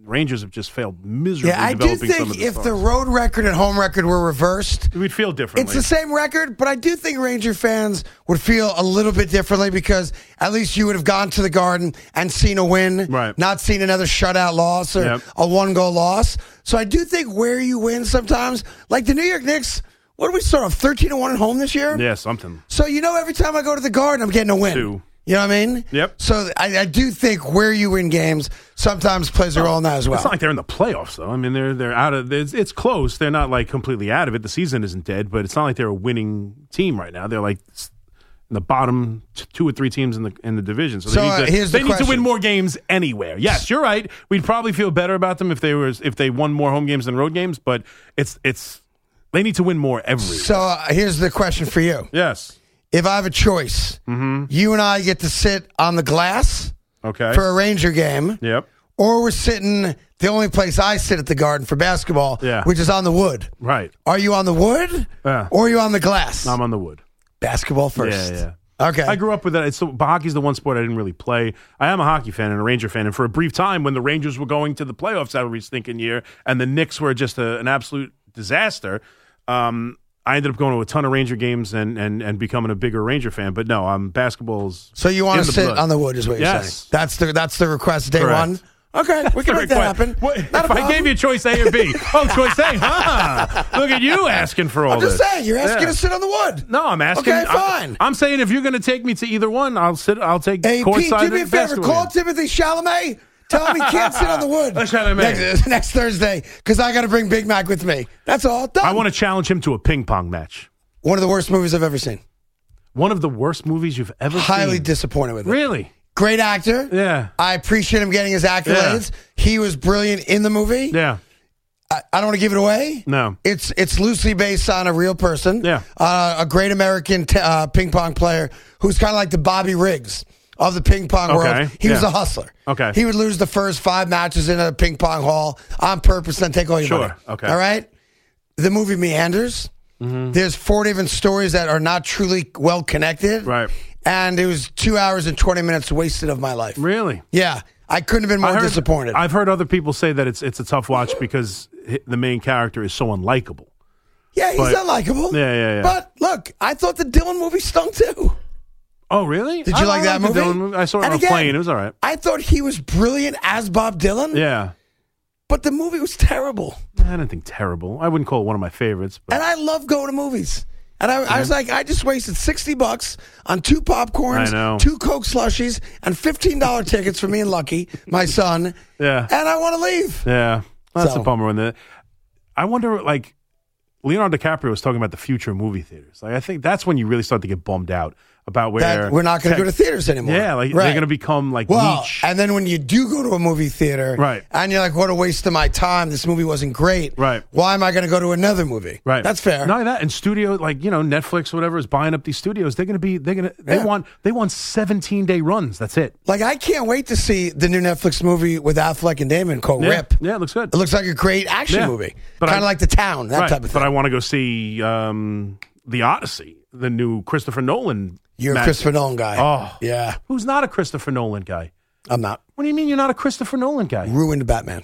Rangers have just failed miserably. Yeah, I do developing some of think the if stars. the road record and home record were reversed, we'd feel differently. It's the same record, but I do think Ranger fans would feel a little bit differently because at least you would have gone to the Garden and seen a win, right? Not seen another shutout loss or Yep. a one-goal loss. So I do think where you win sometimes, like the New York Knicks, what do we start off, thirteen to one at home this year? Yeah, something. So you know every time I go to the Garden, I'm getting a win. Two. You know what I mean? Yep. So I, I do think where you win games sometimes plays a role in that as well. It's not like they're in the playoffs, though. I mean, they're they're out of it's, it's close. They're not like completely out of it. The season isn't dead, but it's not like they're a winning team right now. They're like in the bottom t- two or three teams in the in the division. So, So, they, need uh, to, here's the they need to question. win more games anywhere. Yes, you're right. We'd probably feel better about them if they were if they won more home games than road games. But it's it's they need to win more every. So uh, here's the question for you. Yes. If I have a choice, Mm-hmm. you and I get to sit on the glass Okay. for a Ranger game, Yep. or we're sitting the only place I sit at the Garden for basketball, Yeah. which is on the wood. Right. Are you on the wood Yeah. or are you on the glass? I'm on the wood. Basketball first. Yeah, yeah. Okay. I grew up with that. It's the, hockey's the one sport I didn't really play. I am a hockey fan and a Ranger fan, and for a brief time when the Rangers were going to the playoffs every stinking year, and the Knicks were just a, an absolute disaster, um, I ended up going to a ton of Ranger games and, and, and becoming a bigger Ranger fan. But no, I'm basketball's. So you want in to the sit blood. on the wood is what you're Yes. saying. That's the that's the request day Correct. one. Okay, we can make that happen. What, Not if a I problem. gave you a choice A or B, oh, choice A, huh? Look at you asking for all I'm just this. saying, you're asking Yeah. to sit on the wood. No, I'm asking. Okay, I'm- fine. I'm, saying if you're going to take me to either one, I'll sit. I'll take Hey, Pete, courtside do me a at favor. basketball Call game. Timothy Chalamet. Tell him he can't sit on the wood Chalamet. next, next Thursday because I got to bring Big Mac with me. That's all. Done. I want to challenge him to a ping pong match. One of the worst movies I've ever seen. One of the worst movies you've ever Highly seen. disappointed with it. Really? Great actor. Yeah. I appreciate him getting his accolades. He was brilliant in the movie. Yeah. I, I don't want to give it away. No. It's it's loosely based on a real person. Yeah. Uh, a great American t- uh, ping pong player who's kind of like the Bobby Riggs of the ping pong Okay. world. He was Yeah. a hustler. Okay. He would lose the first five matches in a ping pong hall on purpose, then take all your Sure. money. Okay. All right. The movie meanders. Mm-hmm. There's four different stories that are not truly well connected. Right. And it was two hours and twenty minutes wasted of my life. Really? Yeah. I couldn't have been more I heard- disappointed. I've heard other people say that it's it's a tough watch because hi- the main character is so unlikable. yeah, he's but- unlikable. Yeah, yeah, yeah. But look, I thought the Dylan movie stung too. Oh, really? Did you I- like I that liked the movie? Dylan movie. I saw it And on again, a plane. It was all right. I thought he was brilliant as Bob Dylan. Yeah. But the movie was terrible. I didn't think terrible. I wouldn't call it one of my favorites. But And I love going to movies. And I, I was like, I just wasted sixty bucks on two popcorns, I know. two Coke slushies, and fifteen dollars tickets for me and Lucky, my son. yeah. And I want to leave. Yeah. That's So- a bummer. When the, I wonder, like, Leonardo DiCaprio was talking about the future of movie theaters. Like, I think that's when you really start to get bummed out about where That we're not going to go to theaters anymore. Yeah, like Right. they're going to become like Well, niche. and then when you do go to a movie theater, Right. and you're like, what a waste of my time. This movie wasn't great. Right. Why am I going to go to another movie? Right. That's fair. Not only that, and studio, like, you know, Netflix or whatever is buying up these studios. They're going to be, they're going to, they Yeah. want, they want seventeen day runs. That's it. Like, I can't wait to see the new Netflix movie with Affleck and Damon called Yeah. Rip. Yeah, it looks good. It looks like a great action Yeah. movie. But Kind of I- like The Town, that right. type of But thing. I want to go see um, The Odyssey, the new Christopher Nolan. You're a match. Christopher Nolan guy. Oh. Yeah. Who's not a Christopher Nolan guy? I'm not. What do you mean you're not a Christopher Nolan guy? Ruined Batman.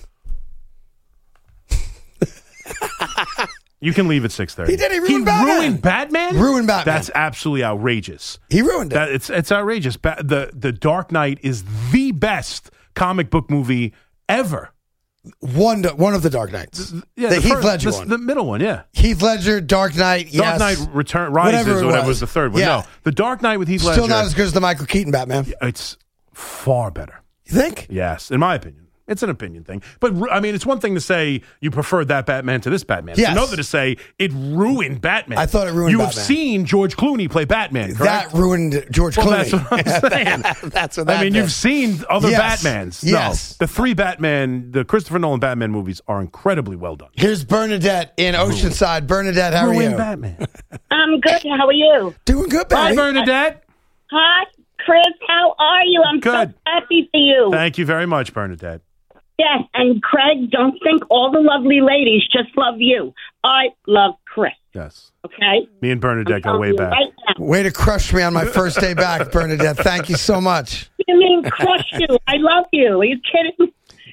You can leave at six thirty. He did. He ruined Batman. ruined Batman? Ruined Batman. That's absolutely outrageous. He ruined it. That, it's it's outrageous. Ba- the The Dark Knight is the best comic book movie ever. One, one of the Dark Knights. Yeah, the, Heath first- Ledger the, one. the middle one, yeah. Heath Ledger, Dark Knight, yes. Dark Knight Return Rises Whatever it or whatever was. was the third one. Yeah. No, the Dark Knight with Heath Still Ledger. not as good as the Michael Keaton Batman. It's far better. You think? Yes, in my opinion. It's an opinion thing. But, I mean, it's one thing to say you preferred that Batman to this Batman. Yes. It's another to say it ruined Batman. I thought it ruined you Batman. You have seen George Clooney play Batman, correct? That ruined George Well, Clooney. that's what I'm saying. that, that's what that I mean, did. you've seen other Yes. Batmans. Yes. No, the three Batman, the Christopher Nolan Batman movies are incredibly well done. Here's Bernadette in Oceanside. Bernadette, how are Ruined you? Batman. I'm good. How are you? Doing good, Hi, baby. Bernadette. Hi, Chris. How are you? I'm Good. so happy for you. Thank you very much, Bernadette. Yes, and Craig, don't think all the lovely ladies just love you. I love Chris. Yes. Okay? Me and Bernadette go telling way you back. right now. Way to crush me on my first day back, Bernadette. Thank you so much. You mean crush you? I love you. Are you kidding?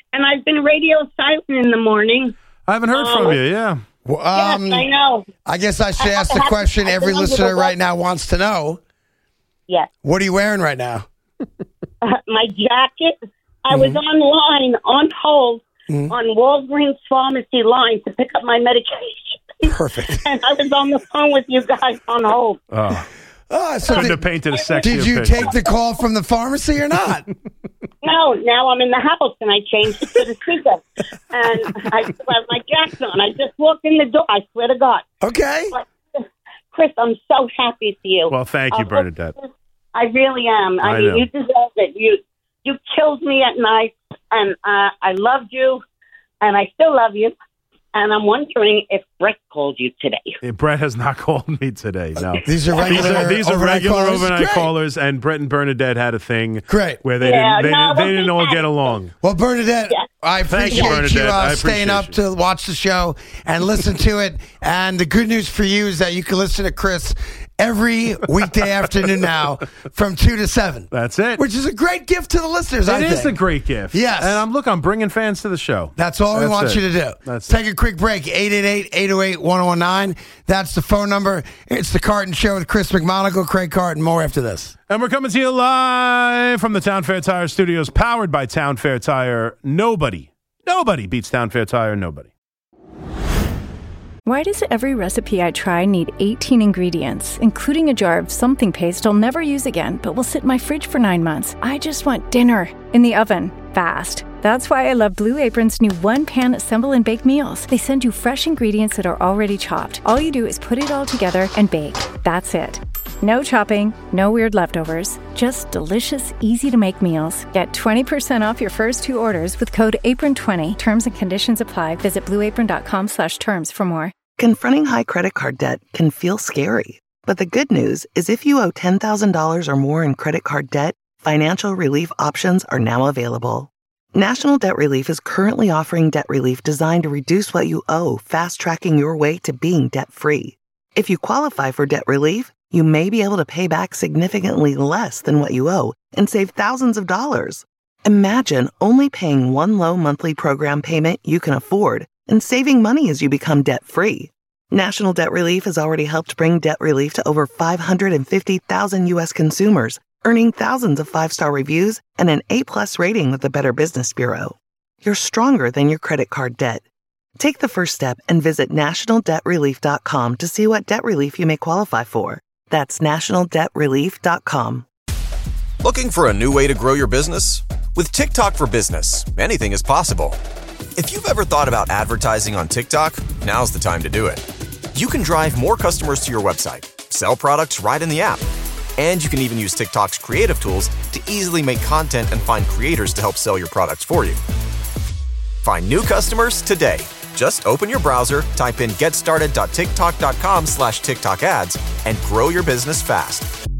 and I've been radio silent in the morning. I haven't heard Um, from you, yeah. Well, um, yes, I know. I guess I should I ask have the to- question I've every been under listener the right weather. now wants to know. Yes. What are you wearing right now? Uh, my jacket. I Mm-hmm. was online on hold on Walgreens pharmacy line to pick up my medication. Perfect. And I was on the phone with you guys on hold. Oh. Oh, so Couldn't did, have painted a sexier did you picture. take the call from the pharmacy or not? No, now I'm in the house and I changed it to the speaker. And I still have my jacket on. I just walked in the door. I swear to God. Okay. But, Chris, I'm so happy for you. Well, thank you, Uh, Bernadette. I really am. I, I mean, know. you deserve it. You you killed me at night, and uh, I loved you, and I still love you. And I'm wondering if Brett called you today. Yeah, Brett has not called me today. No, These are these regular are, these are overnight regular callers? overnight Great. callers, and Brett and Bernadette had a thing. Great. Where they Yeah, didn't they, no, they well, didn't all we- get along. Well, Bernadette, Yeah. I Thank you, appreciate you, Bernadette. I uh, staying appreciate up you. to watch the show and listen to it. And the good news for you is that you can listen to Chris every weekday afternoon now from two to seven. That's it. Which is a great gift to the listeners, I It is think. a great gift. Yes. And I'm look, I'm bringing fans to the show. That's all we That's want it. you to do. That's Take a quick break. eight eight eight, eight oh eight, one oh one nine. That's the phone number. It's the Carton Show with Chris McMonagle, Craig Carton. More after this. And we're coming to you live from the Town Fair Tire Studios, powered by Town Fair Tire. Nobody, nobody beats Town Fair Tire. Nobody. Why does every recipe I try need eighteen ingredients, including a jar of something paste I'll never use again, but will sit in my fridge for nine months? I just want dinner in the oven, fast. That's why I love Blue Apron's new one-pan assemble and bake meals. They send you fresh ingredients that are already chopped. All you do is put it all together and bake. That's it. No chopping, no weird leftovers, just delicious, easy-to-make meals. Get twenty percent off your first two orders with code apron twenty. Terms and conditions apply. Visit blueapron.com slash terms for more. Confronting high credit card debt can feel scary. But the good news is if you owe ten thousand dollars or more in credit card debt, financial relief options are now available. National Debt Relief is currently offering debt relief designed to reduce what you owe, fast-tracking your way to being debt-free. If you qualify for debt relief, you may be able to pay back significantly less than what you owe and save thousands of dollars. Imagine only paying one low monthly program payment you can afford and saving money as you become debt-free. National Debt Relief has already helped bring debt relief to over five hundred fifty thousand U S consumers, earning thousands of five-star reviews and an A-plus rating with the Better Business Bureau. You're stronger than your credit card debt. Take the first step and visit national debt relief dot com to see what debt relief you may qualify for. That's national debt relief dot com. Looking for a new way to grow your business? With TikTok for Business, anything is possible. If you've ever thought about advertising on TikTok, now's the time to do it. You can drive more customers to your website, sell products right in the app, and you can even use TikTok's creative tools to easily make content and find creators to help sell your products for you. Find new customers today. Just open your browser, type in getstarted.tiktok.com slash TikTok ads, and grow your business fast.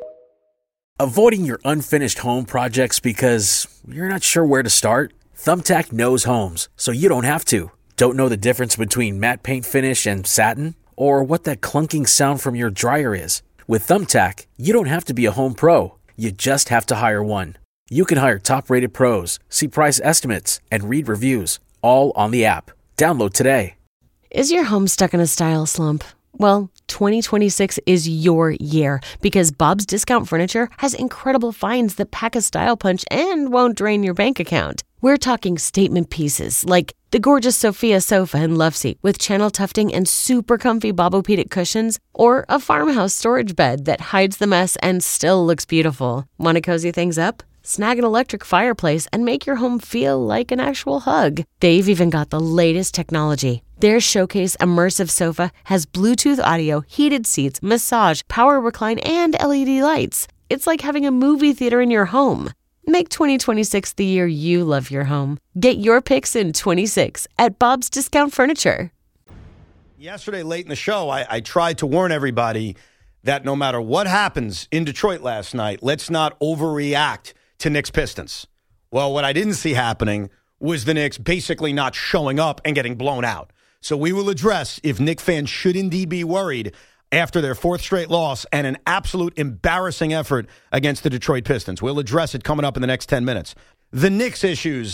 Avoiding your unfinished home projects because you're not sure where to start? Thumbtack knows homes, so you don't have to. Don't know the difference between matte paint finish and satin? Or what that clunking sound from your dryer is? With Thumbtack, you don't have to be a home pro. You just have to hire one. You can hire top-rated pros, see price estimates, and read reviews, all on the app. Download today. Is your home stuck in a style slump? Well, twenty twenty-six is your year because Bob's Discount Furniture has incredible finds that pack a style punch and won't drain your bank account. We're talking statement pieces like the gorgeous Sophia sofa and love seat with channel tufting and super comfy Bobopedic cushions, or a farmhouse storage bed that hides the mess and still looks beautiful. Want to cozy things up? Snag an electric fireplace and make your home feel like an actual hug. They've even got the latest technology. Their Showcase Immersive Sofa has Bluetooth audio, heated seats, massage, power recline, and L E D lights. It's like having a movie theater in your home. Make twenty twenty-six the year you love your home. Get your picks in twenty-six at Bob's Discount Furniture. Yesterday, late in the show, I, I tried to warn everybody that no matter what happens in Detroit last night, let's not overreact to Knicks Pistons. Well, what I didn't see happening was the Knicks basically not showing up and getting blown out. So we will address if Knicks fans should indeed be worried after their fourth straight loss and an absolute embarrassing effort against the Detroit Pistons. We'll address it coming up in the next ten minutes. The Knicks issues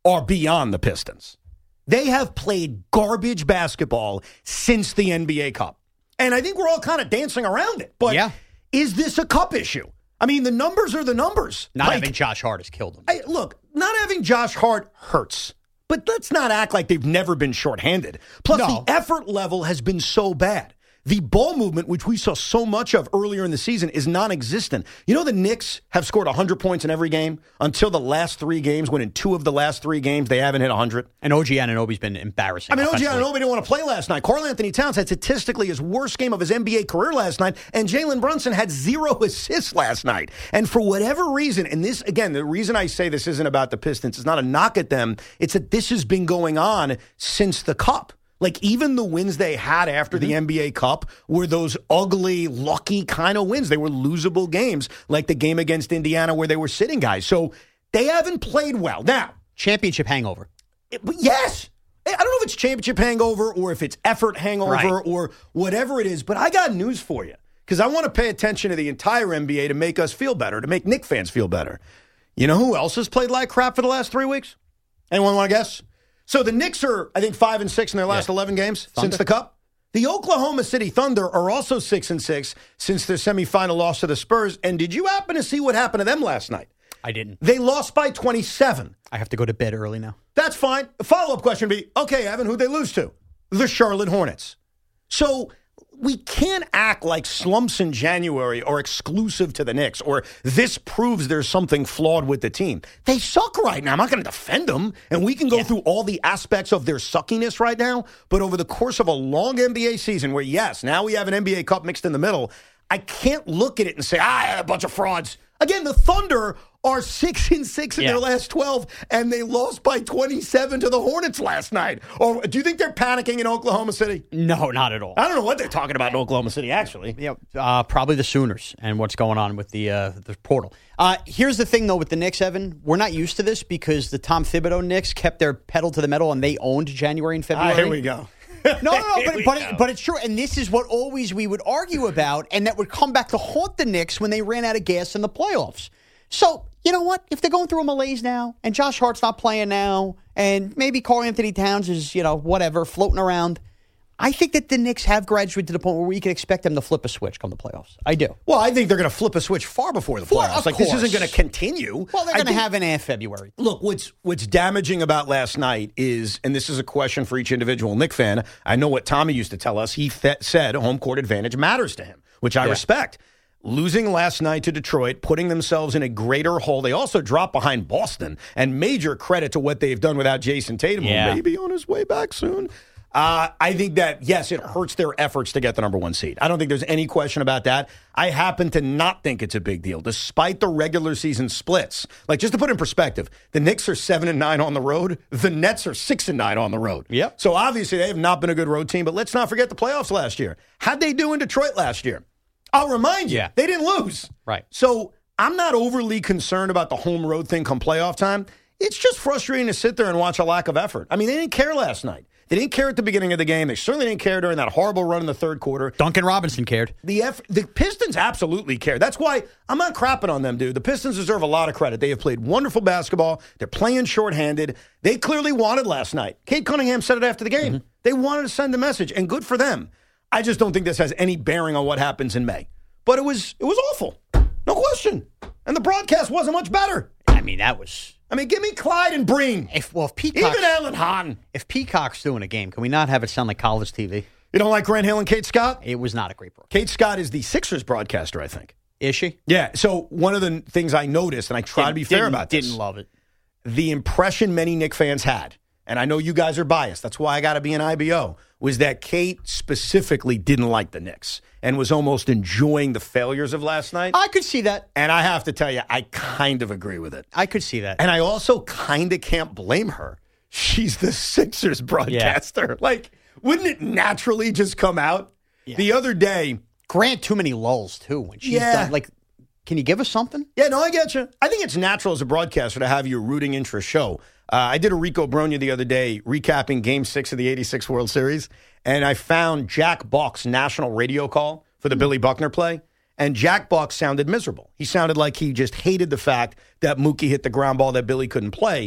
are beyond the Pistons. They have played garbage basketball since the N B A Cup. And I think we're all kind of dancing around it. But yeah. is this a cup issue? I mean, the numbers are the numbers. Not like, having Josh Hart has killed them. I, look, not having Josh Hart hurts. But let's not act like they've never been shorthanded. Plus, No. the effort level has been so bad. The ball movement, which we saw so much of earlier in the season, is non-existent. You know the Knicks have scored one hundred points in every game until the last three games, when in two of the last three games they haven't hit one hundred. And O G Anunoby's been embarrassing. I mean, O G offensively. Anunoby didn't want to play last night. Karl Anthony Towns had statistically his worst game of his N B A career last night, and Jalen Brunson had zero assists last night. And for whatever reason, and this, again, the reason I say this isn't about the Pistons, it's not a knock at them, it's that this has been going on since the Cup. Like, even the wins they had after Mm-hmm. the N B A Cup were those ugly, lucky kind of wins. They were losable games, like the game against Indiana where they were sitting guys. So they haven't played well. Now, championship hangover. It, yes. I don't know if it's championship hangover or if it's effort hangover Right. or whatever it is, but I got news for you because I want to pay attention to the entire N B A to make us feel better, to make Knicks fans feel better. You know who else has played like crap for the last three weeks? Anyone want to guess? So the Knicks are, I think, five and six in their last yeah. eleven games Thunder. since the Cup. The Oklahoma City Thunder are also six and six since their semifinal loss to the Spurs. And did you happen to see what happened to them last night? I didn't. They lost by twenty-seven. I have to go to bed early now. That's fine. The follow-up question would be, okay, Evan, who'd they lose to? The Charlotte Hornets. So we can't act like slumps in January are exclusive to the Knicks, or this proves there's something flawed with the team. They suck right now. I'm not going to defend them, and we can go yeah. through all the aspects of their suckiness right now, but over the course of a long N B A season where, yes, now we have an N B A Cup mixed in the middle, I can't look at it and say, ah, a bunch of frauds. Again, the Thunder are six and six in yeah. their last twelve, and they lost by twenty-seven to the Hornets last night. Or do you think they're panicking in Oklahoma City? No, not at all. I don't know what they're talking about in Oklahoma City, actually. Yeah, uh, probably the Sooners and what's going on with the uh, the portal. Uh, here's the thing, though, with the Knicks, Evan. We're not used to this because the Tom Thibodeau Knicks kept their pedal to the metal, and they owned January and February. Ah, here we go. no, no, no, but, but, it, but it's true. And this is what always we would argue about, and that would come back to haunt the Knicks when they ran out of gas in the playoffs. So, you know what? If they're going through a malaise now, and Josh Hart's not playing now, and maybe Karl Anthony Towns is, you know, whatever, floating around, I think that the Knicks have graduated to the point where we can expect them to flip a switch come the playoffs. I do. Well, I think they're going to flip a switch far before the For, playoffs. Like, course. this isn't going to continue. Well, they're going to think, have an half February. Look, what's what's damaging about last night is, and this is a question for each individual Knicks fan, I know what Tommy used to tell us. He th- said home court advantage matters to him, which I yeah. respect. Losing last night to Detroit, putting themselves in a greater hole. They also dropped behind Boston, and major credit to what they've done without Jason Tatum, yeah. who may be on his way back soon. Uh, I think that, yes, it hurts their efforts to get the number one seed. I don't think there's any question about that. I happen to not think it's a big deal, despite the regular season splits. Like, just to put in perspective, the Knicks are seven and nine on the road. The Nets are six and nine on the road. Yep. So obviously they have not been a good road team, but let's not forget the playoffs last year. How'd they do in Detroit last year? I'll remind you, yeah. they didn't lose. Right. So I'm not overly concerned about the home road thing come playoff time. It's just frustrating to sit there and watch a lack of effort. I mean, they didn't care last night. They didn't care at the beginning of the game. They certainly didn't care during that horrible run in the third quarter. Duncan Robinson cared. The eff- the Pistons absolutely care. That's why I'm not crapping on them, dude. The Pistons deserve a lot of credit. They have played wonderful basketball. They're playing shorthanded. They clearly wanted last night. Kate Cunningham said it after the game. Mm-hmm. They wanted to send a message, and good for them. I just don't think this has any bearing on what happens in May. But it was it was awful. No question. And the broadcast wasn't much better. I mean, that was... I mean, give me Clyde and Breen. If Well, if Peacock's... Even Alan Hahn. If Peacock's doing a game, can we not have it sound like college T V? You don't like Grant Hill and Kate Scott? It was not a great broadcast. Kate Scott is the Sixers broadcaster, I think. Is she? Yeah. So one of the things I noticed, and I try to be fair about this. Didn't love it. The impression many Knicks fans had, and I know you guys are biased, that's why I got to be an I B O, was that Kate specifically didn't like the Knicks and was almost enjoying the failures of last night. I could see that. And I have to tell you, I kind of agree with it. I could see that. And I also kind of can't blame her. She's the Sixers broadcaster. Yeah. Like, wouldn't it naturally just come out? Yeah. The other day... Grant too many lulls, too. When she's yeah. done, like, can you give us something? Yeah, no, I get you. I think it's natural as a broadcaster to have your rooting interest show. Uh, I did a Rico Bronya the other day recapping Game six of the eighty-six World Series, and I found Jack Buck's national radio call for the mm-hmm. Billy Buckner play, and Jack Buck sounded miserable. He sounded like he just hated the fact that Mookie hit the ground ball that Billy couldn't play.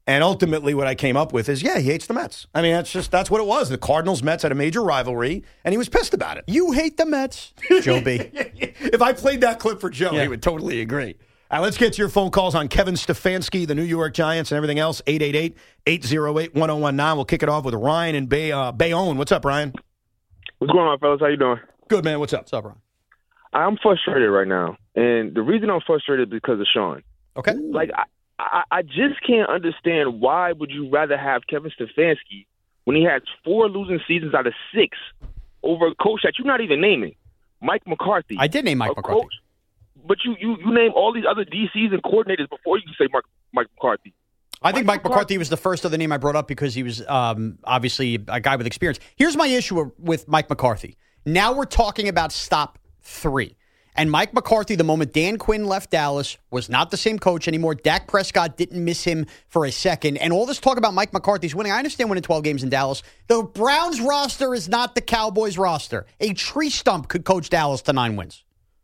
And ultimately what I came up with is, yeah, he hates the Mets. I mean, that's just, that's what it was. The Cardinals-Mets had a major rivalry, and he was pissed about it. You hate the Mets, Joe B. If I played that clip for Joe, Yeah. he would totally agree. All right, let's get to your phone calls on Kevin Stefanski, the New York Giants, and everything else. eight eight eight, eight oh eight, one oh one nine. We'll kick it off with Ryan in Bay, uh, Bayonne. What's up, Ryan? What's going on, fellas? How you doing? Good, man. What's up? What's up, Ryan? I'm frustrated right now, and the reason I'm frustrated is because of Sean. Okay. Like, I, I, I just can't understand why would you rather have Kevin Stefanski when he had four losing seasons out of six over a coach that you're not even naming, Mike McCarthy. I did name Mike a McCarthy. Coach, but you, you, you name all these other D Cs and coordinators before you say Mark, Mike McCarthy. I think Mike, Mike McCarthy was the first other name I brought up because he was um, obviously a guy with experience. Here's my issue with Mike McCarthy. Now we're talking about stop three. And Mike McCarthy, the moment Dan Quinn left Dallas, was not the same coach anymore. Dak Prescott didn't miss him for a second. And all this talk about Mike McCarthy's winning, I understand winning twelve games in Dallas. The Browns roster is not the Cowboys roster. A tree stump could coach Dallas to nine wins.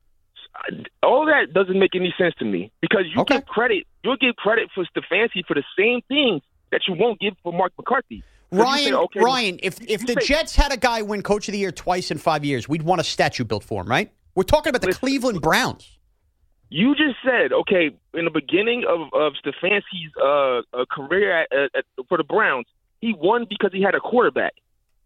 All that doesn't make any sense to me because you Okay. give credit, you'll give credit for Stefanski for the same things that you won't give for Mark McCarthy. 'Cause you Ryan, say, okay, Ryan, if if you the say- Jets had a guy win Coach of the Year twice in five years, we'd want a statue built for him, right? We're talking about the Listen, Cleveland Browns. You just said, okay, in the beginning of, of Stefanski's uh, uh, career at, at, at, for the Browns, he won because he had a quarterback.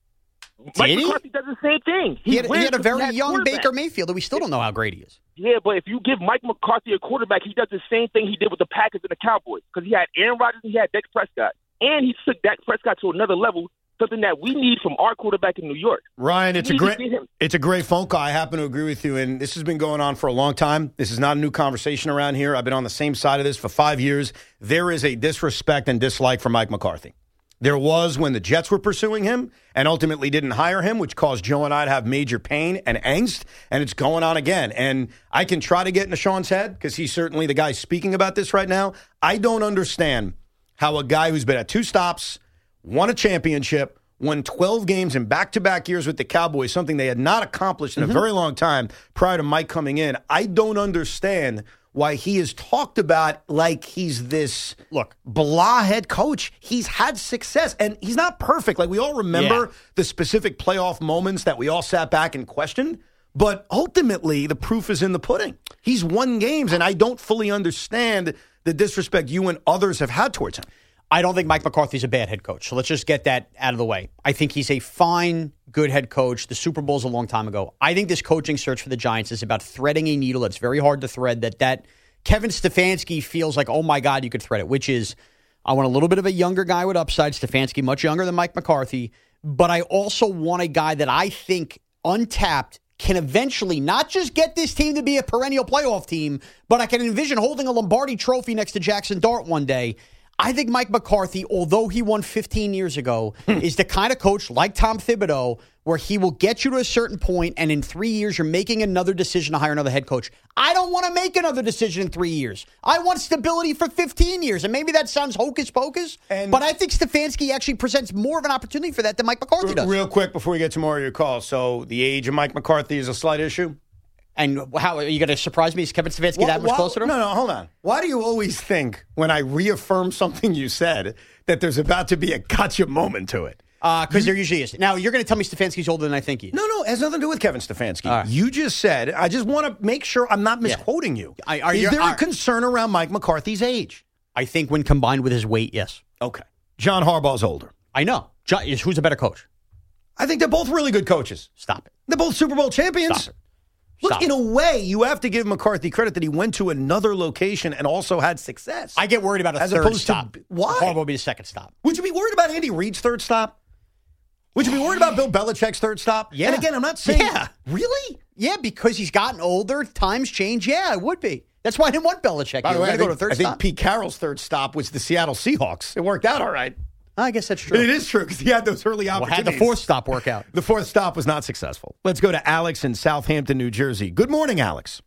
Mike he? McCarthy does the same thing. He, had, he wins had a because very young quarterback. Baker Mayfield that we still don't know how great he is. Yeah, but if you give Mike McCarthy a quarterback, he does the same thing he did with the Packers and the Cowboys because he had Aaron Rodgers and he had Dak Prescott. And he took Dak Prescott to another level, something that we need from our quarterback in New York. Ryan, it's a We need to great get him. it's a great phone call. I happen to agree with you, and this has been going on for a long time. This is not a new conversation around here. I've been on the same side of this for five years. There is a disrespect and dislike for Mike McCarthy. There was when the Jets were pursuing him and ultimately didn't hire him, which caused Joe and I to have major pain and angst, and it's going on again. And I can try to get into Sean's head because he's certainly the guy speaking about this right now. I don't understand how a guy who's been at two stops, won a championship, won twelve games in back-to-back years with the Cowboys, something they had not accomplished in Mm-hmm. a very long time prior to Mike coming in. I don't understand why he is talked about like he's this Look, blah head coach. He's had success, and he's not perfect. Like, we all remember Yeah. the specific playoff moments that we all sat back and questioned, but ultimately the proof is in the pudding. He's won games, and I don't fully understand the disrespect you and others have had towards him. I don't think Mike McCarthy's a bad head coach. So let's just get that out of the way. I think he's a fine, good head coach. The Super Bowl's a long time ago. I think this coaching search for the Giants is about threading a needle that's very hard to thread, that that Kevin Stefanski feels like, oh my God, you could thread it, which is, I want a little bit of a younger guy with upside. Stefanski, much younger than Mike McCarthy. But I also want a guy that I think untapped can eventually not just get this team to be a perennial playoff team, but I can envision holding a Lombardi trophy next to Jackson Dart one day. I think Mike McCarthy, although he won fifteen years ago, is the kind of coach like Tom Thibodeau where he will get you to a certain point and in three years you're making another decision to hire another head coach. I don't want to make another decision in three years. I want stability for fifteen years. And maybe that sounds hocus pocus, but I think Stefanski actually presents more of an opportunity for that than Mike McCarthy does. Real quick before we get to more of your calls. So the age of Mike McCarthy is a slight issue? And how are you going to surprise me? Is Kevin Stefanski that much Why- closer to him? No, no, hold on. Why do you always think when I reaffirm something you said that there's about to be a gotcha moment to it? Because uh, there usually is. Now, you're going to tell me Stefanski's older than I think he is. No, no, it has nothing to do with Kevin Stefanski. All right. You just said, I just want to make sure I'm not misquoting you. I, are is you- there are- a concern around Mike McCarthy's age? I think when combined with his weight, yes. Okay. John Harbaugh's older. I know. John, is, who's a better coach? I think they're both really good coaches. Stop it. They're both Super Bowl champions. Stop it. Look, Stop in a way, you have to give McCarthy credit that he went to another location and also had success. I get worried about a As third opposed stop. to why? Harbaugh will be the second stop. Would you be worried about Andy Reid's third stop? Would you be worried about Bill Belichick's third stop? Yeah. And again, I'm not saying Yeah. really. Yeah, because he's gotten older, times change. Yeah, it would be. That's why I didn't want Belichick. By the We're way, I going to go think, to a third I think stop. Pete Carroll's third stop was the Seattle Seahawks. It worked out all right. I guess that's true. It is true because he had those early Well, opportunities. had the fourth stop work out. The fourth stop was not successful. Let's go to Alex in Southampton, New Jersey. Good morning, Alex.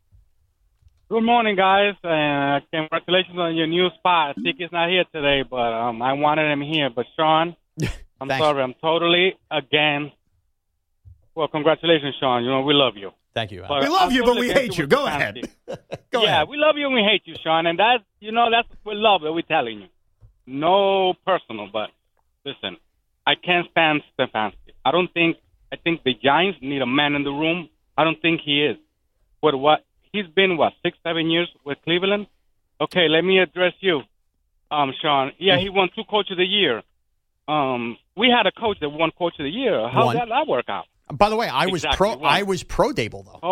Good morning, guys, and uh, congratulations on your new spot. Tiki's not here today, but um, I wanted him here. But Sean, I'm Thanks. sorry, I'm totally against. Well, congratulations, Sean. You know we love you. Thank you. But We love I'm you, but totally we against hate you. with Go the ahead. fantasy. Go yeah, ahead. we love you and we hate you, Sean, and that's you know that's with love that we're telling you. no personal, but listen, I can't stand Stefanski. I don't think, I think the Giants need a man in the room. I don't think he is. But what, he's been, what, six, seven years with Cleveland? Okay, let me address you, um, Sean. Yeah, he won two Coach of the Year. Um, we had a coach that won Coach of the Year. How One. did that work out? By the way, I was Exactly, pro. one. I was pro Dable though.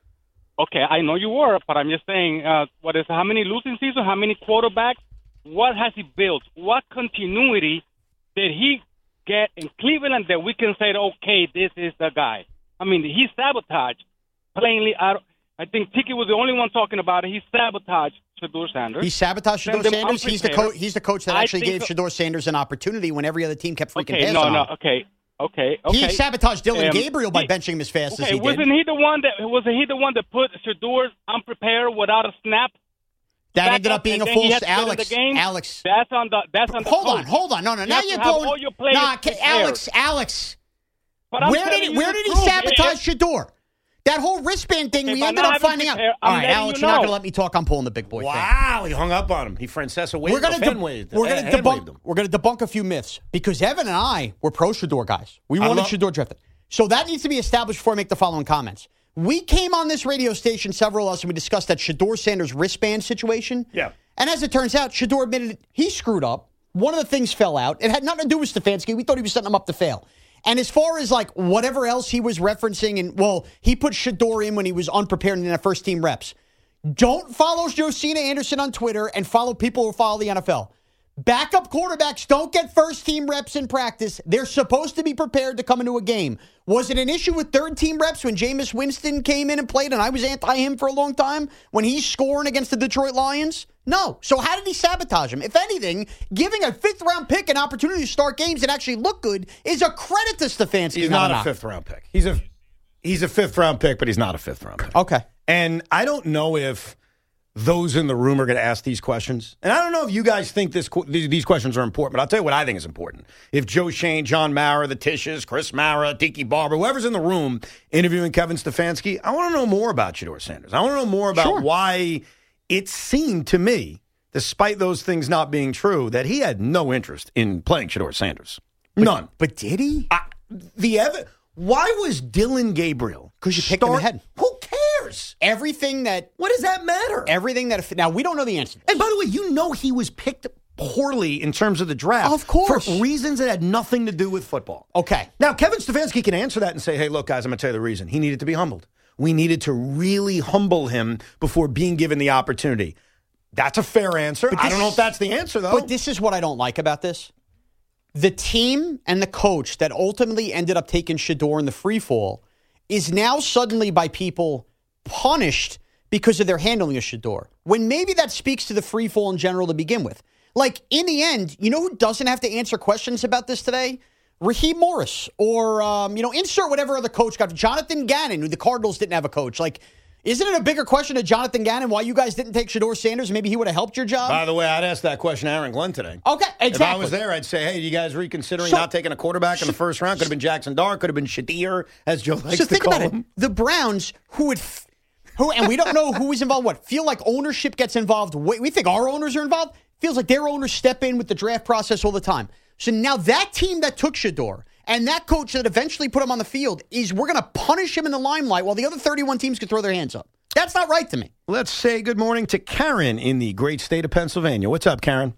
Oh, okay, I know you were, but I'm just saying, uh, what is how many losing seasons? How many quarterbacks? What has he built? What continuity did he get in Cleveland that we can say, okay, this is the guy? I mean, he sabotaged. Plainly, I, I think Tiki was the only one talking about it. He sabotaged Shedeur Sanders. He sabotaged Sent Shedeur them Sanders. He's the unprepared. coach. He's the coach that I actually gave think- Shedeur Sanders an opportunity when every other team kept freaking Okay, passing no, on no, him. okay, okay, okay. He sabotaged Dylan Um, Gabriel by he- benching him as fast okay, as he wasn't did. he the one that wasn't he the one that put Shedeur unprepared without a snap? That back ended up being and a then he false had to get in Alex. the game? Alex. That's on the that's on the Hold coach. on, hold on. No, no. You Now have you're to have going. all your players Nah, can- prepared. Alex. Alex. But I'm Where did telling he, you where the did he truth, sabotage man. Shedeur? That whole wristband thing, Okay, we by ended not up having finding out. prepared, All I'm right, letting Alex, you you're not know. going to let me talk. I'm pulling the big boy thing. Wow, he hung up on him. He Francesa waved We're going him, to hand waved him, we're going to hand waved debunk him. we're going to debunk a few myths because Evan and I were pro Shedeur guys. We I wanted love- Shedeur drafted. So that needs to be established before I make the following comments. We came on this radio station, several of us, and we discussed that Shedeur Sanders wristband situation. Yeah. And as it turns out, Shedeur admitted he screwed up. One of the things fell out. It had nothing to do with Stefanski. We thought he was setting him up to fail. And as far as like whatever else he was referencing, and well, he put Shedeur in when he was unprepared in the first team reps. Don't follow Josina Anderson on Twitter and follow people who follow the N F L. Backup quarterbacks don't get first team reps in practice. They're supposed to be prepared to come into a game. Was it an issue with third team reps when Jameis Winston came in and played and I was anti him for a long time when he's scoring against the Detroit Lions? No. So how did he sabotage him? If anything, giving a fifth round pick an opportunity to start games and actually look good is a credit to Stefanski. He's not a knock. fifth round pick. He's a he's a fifth round pick, but he's not a fifth round pick. Okay. And I don't know if those in the room are going to ask these questions. And I don't know if you guys think this these these questions are important, but I'll tell you what I think is important. If Joe Shane, John Mara, the Tisches, Chris Mara, Tiki Barber, whoever's in the room interviewing Kevin Stefanski, I want to know more about Shedeur Sanders. I want to know more about Sure. why it seemed to me, despite those things not being true, that he had no interest in playing Shedeur Sanders. None. But did he? I, the ev- Why was Dylan Gabriel? Because you picked him start- ahead. Who cares? Everything that What does that matter? everything that now we don't know the answer. And by the way, you know he was picked poorly in terms of the draft. Of course. For reasons that had nothing to do with football. Okay. Now, Kevin Stefanski can answer that and say, hey, look, guys, I'm going to tell you the reason. He needed to be humbled. We needed to really humble him before being given the opportunity. That's a fair answer. But I this- don't know if that's the answer, though. But this is what I don't like about this. The team and the coach that ultimately ended up taking Shedeur in the free fall is now suddenly by people punished because of their handling of Shedeur. When maybe that speaks to the free fall in general to begin with. Like, in the end, you know who doesn't have to answer questions about this today? Raheem Morris or, um, you know, insert whatever other coach got. Jonathan Gannon, who the Cardinals didn't have a coach. Like, isn't it a bigger question to Jonathan Gannon why you guys didn't take Shedeur Sanders? Maybe he would have helped your job? By the way, I'd ask that question to Aaron Glenn today. Okay, exactly. If I was there, I'd say, hey, you guys reconsidering So- not taking a quarterback in the first round? Could have been Jackson Dart, could have been Shadir, as Joe likes So to think call about him. it. The Browns, who would, f- who, and we don't know who is involved. What feel like ownership gets involved? We we think our owners are involved. Feels like their owners step in with the draft process all the time. So now that team that took Shedeur and that coach that eventually put him on the field is we're going to punish him in the limelight while the other thirty-one teams can throw their hands up. That's not right to me. Let's say good morning to Karen in the great state of Pennsylvania. What's up, Karen?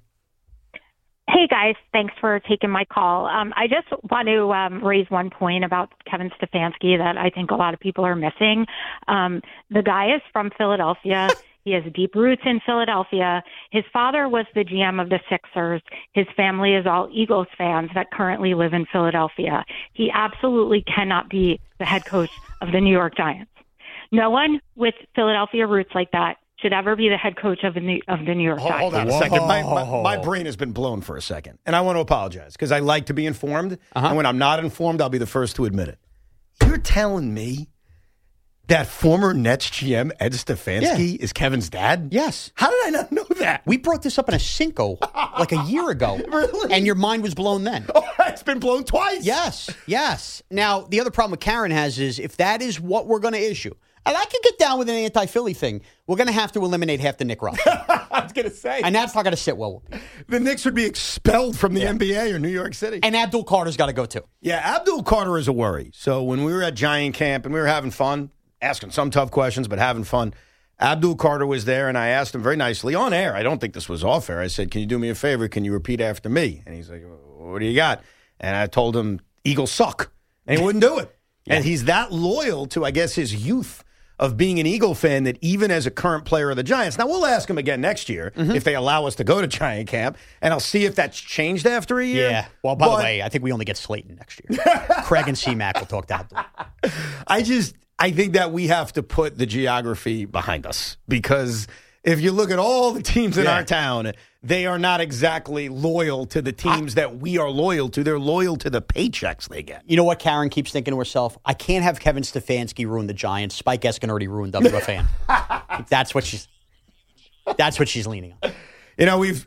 Hey, guys. Thanks for taking my call. Um, I just want to um, raise one point about Kevin Stefanski that I think a lot of people are missing. Um, the guy is from Philadelphia. He has deep roots in Philadelphia. His father was the G M of the Sixers. His family is all Eagles fans that currently live in Philadelphia. He absolutely cannot be the head coach of the New York Giants. No one with Philadelphia roots like that should ever be the head coach of the New, of the New York Hold, Giants. hold on a second. My, my, my brain has been blown for a second, and I want to apologize because I like to be informed, and when I'm not informed, I'll be the first to admit it. You're telling me that former Nets G M Ed Stefanski is Kevin's dad? Yes. How did I not know that? We brought this up in a Cinco like a year ago. Really? And your mind was blown then. Oh, it's been blown twice. Yes, yes. Now, the other problem with Karen has is if that is what we're going to issue, And I could get down with an anti-Philly thing. We're going to have to eliminate half the Nick roster. I was going to say. And that's not going to sit well with people. The Knicks would be expelled from the Yeah. N B A or New York City. And Abdul Carter's got to go too. Yeah, Abdul Carter is a worry. So when we were at Giant Camp and we were having fun, asking some tough questions, but having fun, Abdul Carter was there, and I asked him very nicely on air. I don't think this was off air. I said, can you do me a favor? Can you repeat after me? And he's like, what do you got? And I told him, Eagles suck. And he wouldn't do it. Yeah. And he's that loyal to, I guess, his youth of being an Eagle fan that even as a current player of the Giants. Now, we'll ask him again next year Mm-hmm. if they allow us to go to Giant Camp, and I'll see if that's changed after a year. Yeah. Well, by But the way, I think we only get Slayton next year. Craig and C-Mac will talk to Abdul. I just, I think that we have to put the geography behind us because if you look at all the teams in Yeah. our town, they are not exactly loyal to the teams that we are loyal to. They're loyal to the paychecks they get. You know what Karen keeps thinking to herself? I can't have Kevin Stefanski ruin the Giants. Spike Eskin already ruined W F A N. That's what she's That's what she's leaning on. You know, we've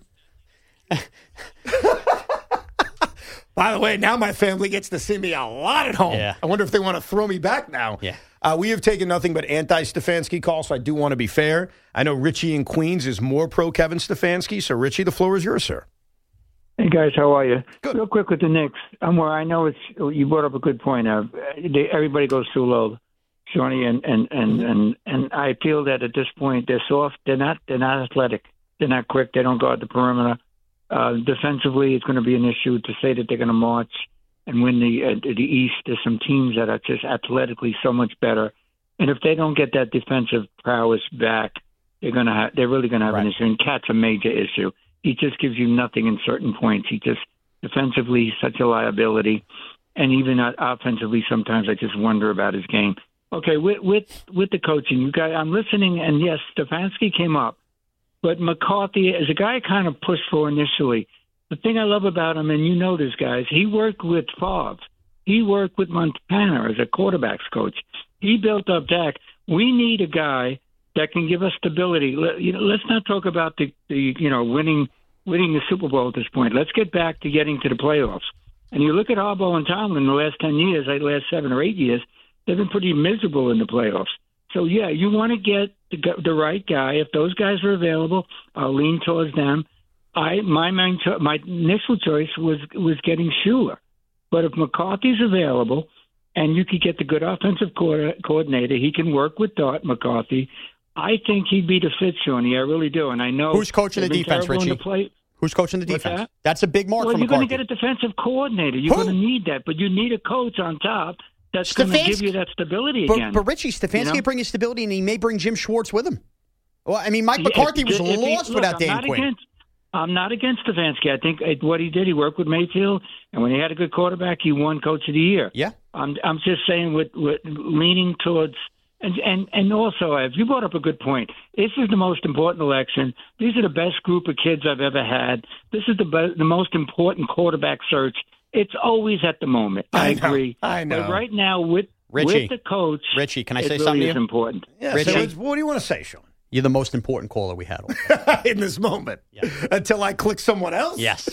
By the way, now my family gets to see me a lot at home. Yeah. I wonder if they want to throw me back now. Yeah. Uh, we have taken nothing but anti-Stefanski calls, so I do want to be fair. I know Richie in Queens is more pro-Kevin Stefanski, so Richie, the floor is yours, sir. Hey guys, how are you? Good. Real quick with the Knicks. I'm where I know it's. You brought up a good point. Of they, everybody goes too low, Shawnee, and and and, mm-hmm. and and I feel that at this point they're soft. They're not. They're not athletic. They're not quick. They don't guard the perimeter. Uh, defensively, it's going to be an issue to say that they're going to march and win the uh, the East. There's some teams that are just athletically so much better, and if they don't get that defensive prowess back, they're going to. Ha- they're really going to have right. an issue. And Cat's a major issue. He just gives you nothing in certain points. He just defensively such a liability, and even offensively, sometimes I just wonder about his game. Okay, with with with the coaching, you guys, I'm listening, and yes, Stefanski came up, but McCarthy is a guy I kind of pushed for initially. The thing I love about him, and you know this, guys, he worked with Favre. He worked with Montana as a quarterbacks coach. He built up Dak. We need a guy that can give us stability. Let, you know, let's not talk about the, the you know winning winning the Super Bowl at this point. Let's get back to getting to the playoffs. And you look at Harbaugh and Tomlin in the last ten years, like the last seven or eight years, they've been pretty miserable in the playoffs. So yeah, you want to get the, the right guy. If those guys are available, I'll lean towards them. I my main cho- my initial choice was was getting Shula, but if McCarthy's available and you could get the good offensive co- coordinator, he can work with Dart McCarthy. I think he'd be the fit, Shawnee. I really do. And I know who's coaching the defense, Richie? The play. Who's coaching the defense? That? That's a big mark well, for you're McCarthy. You're going to get a defensive coordinator. You're going to need that, but you need a coach on top that's going to give you that stability but, again. But Richie, Stefanski you know? will bring you stability, and he may bring Jim Schwartz with him. Well, I mean, Mike Yeah, McCarthy was if he- lost look, without I'm Dan not Quinn. Against, I'm not against Stefanski. I think uh, what he did, he worked with Mayfield, and when he had a good quarterback, he won Coach of the Year. Yeah. I'm I'm just saying, with, with leaning towards. And, and and also, if you brought up a good point, this is the most important election. These are the best group of kids I've ever had. This is the be- the most important quarterback search. It's always at the moment. I, I know, agree. I know. But right now, with Richie, with the coach, Richie, can I it say really something to is you? important. Yeah, Richie, so it's- what do you want to say, Sean? You're the most important caller we had. In this moment. Yes. Until I click someone else? Yes.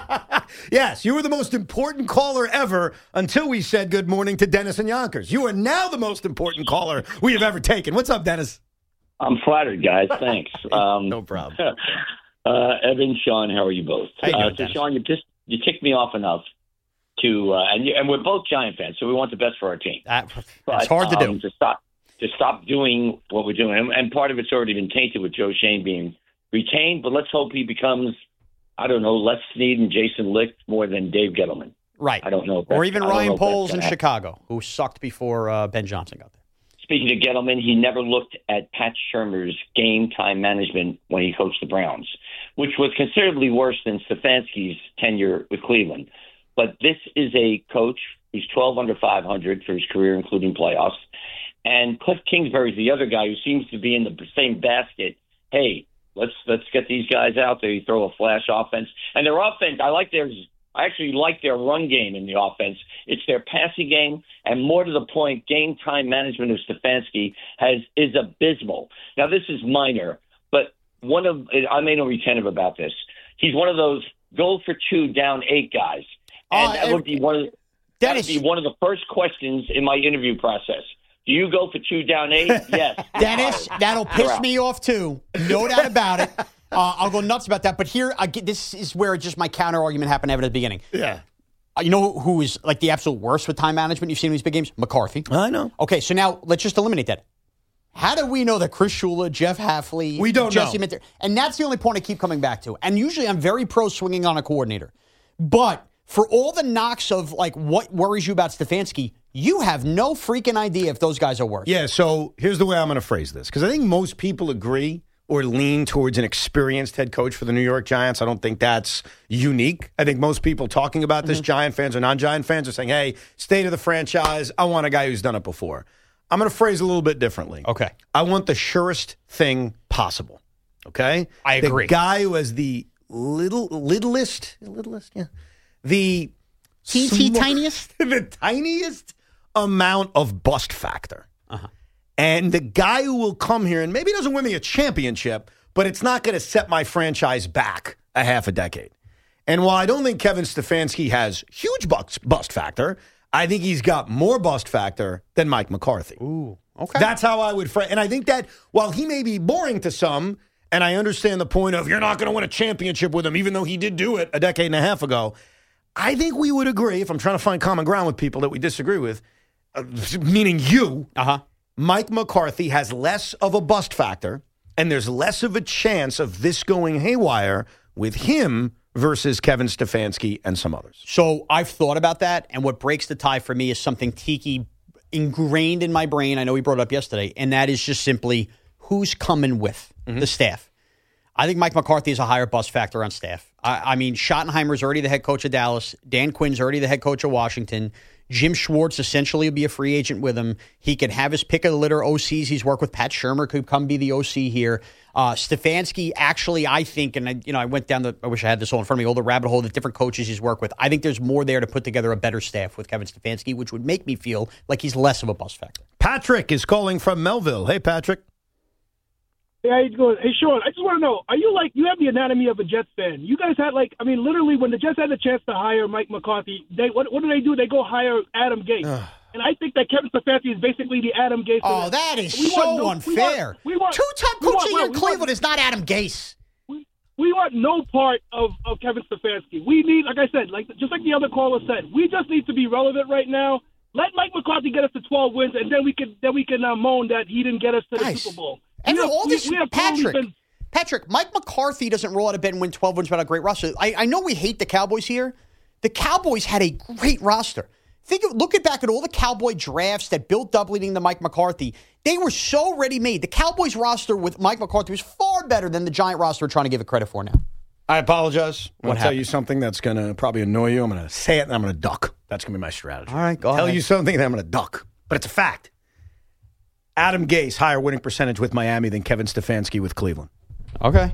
Yes, you were the most important caller ever until we said good morning to Dennis and Yonkers. You are now the most important caller we have ever taken. What's up, Dennis? I'm flattered, guys. Thanks. Um, no problem. Uh, Evan, Sean, how are you both? How you doing, uh, so, Dennis? Sean, you just you ticked me off enough to, uh, and you, and we're both Giant fans, so we want the best for our team. That, But, it's hard to um, do. To stop to stop doing what we're doing, and, and part of it's already been tainted with Joe Shane being retained. But let's hope he becomes, I don't know, Les Snead and Jason Licht more than Dave Gettleman. Right. I don't know. If Or that's- even I don't know Ryan if that's Poles in gonna happen. Chicago, who sucked before uh, Ben Johnson got there. Speaking of Gettleman, he never looked at Pat Shurmur's game time management when he coached the Browns, which was considerably worse than Stefanski's tenure with Cleveland. But this is a coach who's twelve under five hundred for his career, including playoffs. And Cliff Kingsbury's the other guy who seems to be in the same basket. Hey, let's let's get these guys out there. You throw a flash offense. And their offense, I like theirs. I actually like their run game in the offense. It's their passing game, and more to the point, game time management of Stefanski has is abysmal. Now, this is minor, but one of I made no retentive about this. He's one of those go for two, down eight guys, and Uh, that would be one of that would be one of the first questions in my interview process. you go for two down eight? Yes. Dennis, that'll piss You're out. me off too. No doubt about it. Uh, I'll go nuts about that. But here, I get, this is where just my counter argument happened at the beginning. Yeah. Uh, you know who is like the absolute worst with time management you've seen in these big games? McCarthy. I know. Okay, so now let's just eliminate that. How do we know that Chris Shula, Jeff Hafley, We don't Jesse know. Minter, and that's the only point I keep coming back to. And usually I'm very pro swinging on a coordinator. But for all the knocks of like what worries you about Stefanski, you have no freaking idea if those guys are worse. Yeah, so here's the way I'm going to phrase this, because I think most people agree or lean towards an experienced head coach for the New York Giants. I don't think that's unique. I think most people talking about this, mm-hmm. Giant fans or non-Giant fans, are saying, hey, state of the franchise, I want a guy who's done it before. I'm going to phrase it a little bit differently. Okay. I want the surest thing possible. Okay? I agree. The guy who has the little, littlest, littlest, yeah, the Teensy small- tiniest? the tiniest amount of bust factor. Uh-huh. And the guy who will come here and maybe doesn't win me a championship, but it's not going to set my franchise back a half a decade. And while I don't think Kevin Stefanski has huge bust, bust factor, I think he's got more bust factor than Mike McCarthy. Ooh, okay. That's how I would frame. And I think that while he may be boring to some, and I understand the point of you're not going to win a championship with him, even though he did do it a decade and a half ago, I think we would agree, if I'm trying to find common ground with people that we disagree with, uh, meaning you, uh-huh. Mike McCarthy has less of a bust factor, and there's less of a chance of this going haywire with him versus Kevin Stefanski and some others. So I've thought about that, and what breaks the tie for me is something Tiki ingrained in my brain. I know he brought it up yesterday, and that is just simply who's coming with mm-hmm. the staff. I think Mike McCarthy is a higher bust factor on staff. I, I mean, Schottenheimer's already the head coach of Dallas. Dan Quinn's already the head coach of Washington. Jim Schwartz essentially will be a free agent with him. He could have his pick of the litter O Cs. He's worked with Pat Shurmur, could come be the O C here. Uh, Stefanski, actually, I think, and I, you know, I went down the, I wish I had this all in front of me, all the rabbit hole, the different coaches he's worked with. I think there's more there to put together a better staff with Kevin Stefanski, which would make me feel like he's less of a bust factor. Patrick is calling from Melville. Hey, Patrick. Hey, how you doing? Hey, Sean, I just want to know, are you like, you have the anatomy of a Jets fan. You guys had like, I mean, literally when the Jets had the chance to hire Mike McCarthy, they what, what do they do? They go hire Adam Gase. And I think that Kevin Stefanski is basically the Adam Gase. Oh, that is we so no, unfair. We want, we want, Two-time we coach want, of the year in we Cleveland want, is not Adam Gase. We, we want no part of, of Kevin Stefanski. We need, like I said, like just like the other caller said, we just need to be relevant right now. Let Mike McCarthy get us to twelve wins, and then we can then we can uh, moan that he didn't get us to the Nice. Super Bowl. And we have, all this, we, we have Patrick, been, Patrick, Mike McCarthy doesn't roll out of bed and win twelve wins without a great roster. I, I know we hate the Cowboys here. The Cowboys had a great roster. Think of, look at back at all the Cowboy drafts that built up leading to Mike McCarthy. They were so ready-made. The Cowboys roster with Mike McCarthy was far better than the Giant roster we're trying to give it credit for now. I apologize. I'm What going to tell you something that's going to probably annoy you. I'm going to say it and I'm going to duck. That's going to be my strategy. All right, go Tell ahead. you something that I'm going to duck. But it's a fact. Adam Gase, higher winning percentage with Miami than Kevin Stefanski with Cleveland. Okay.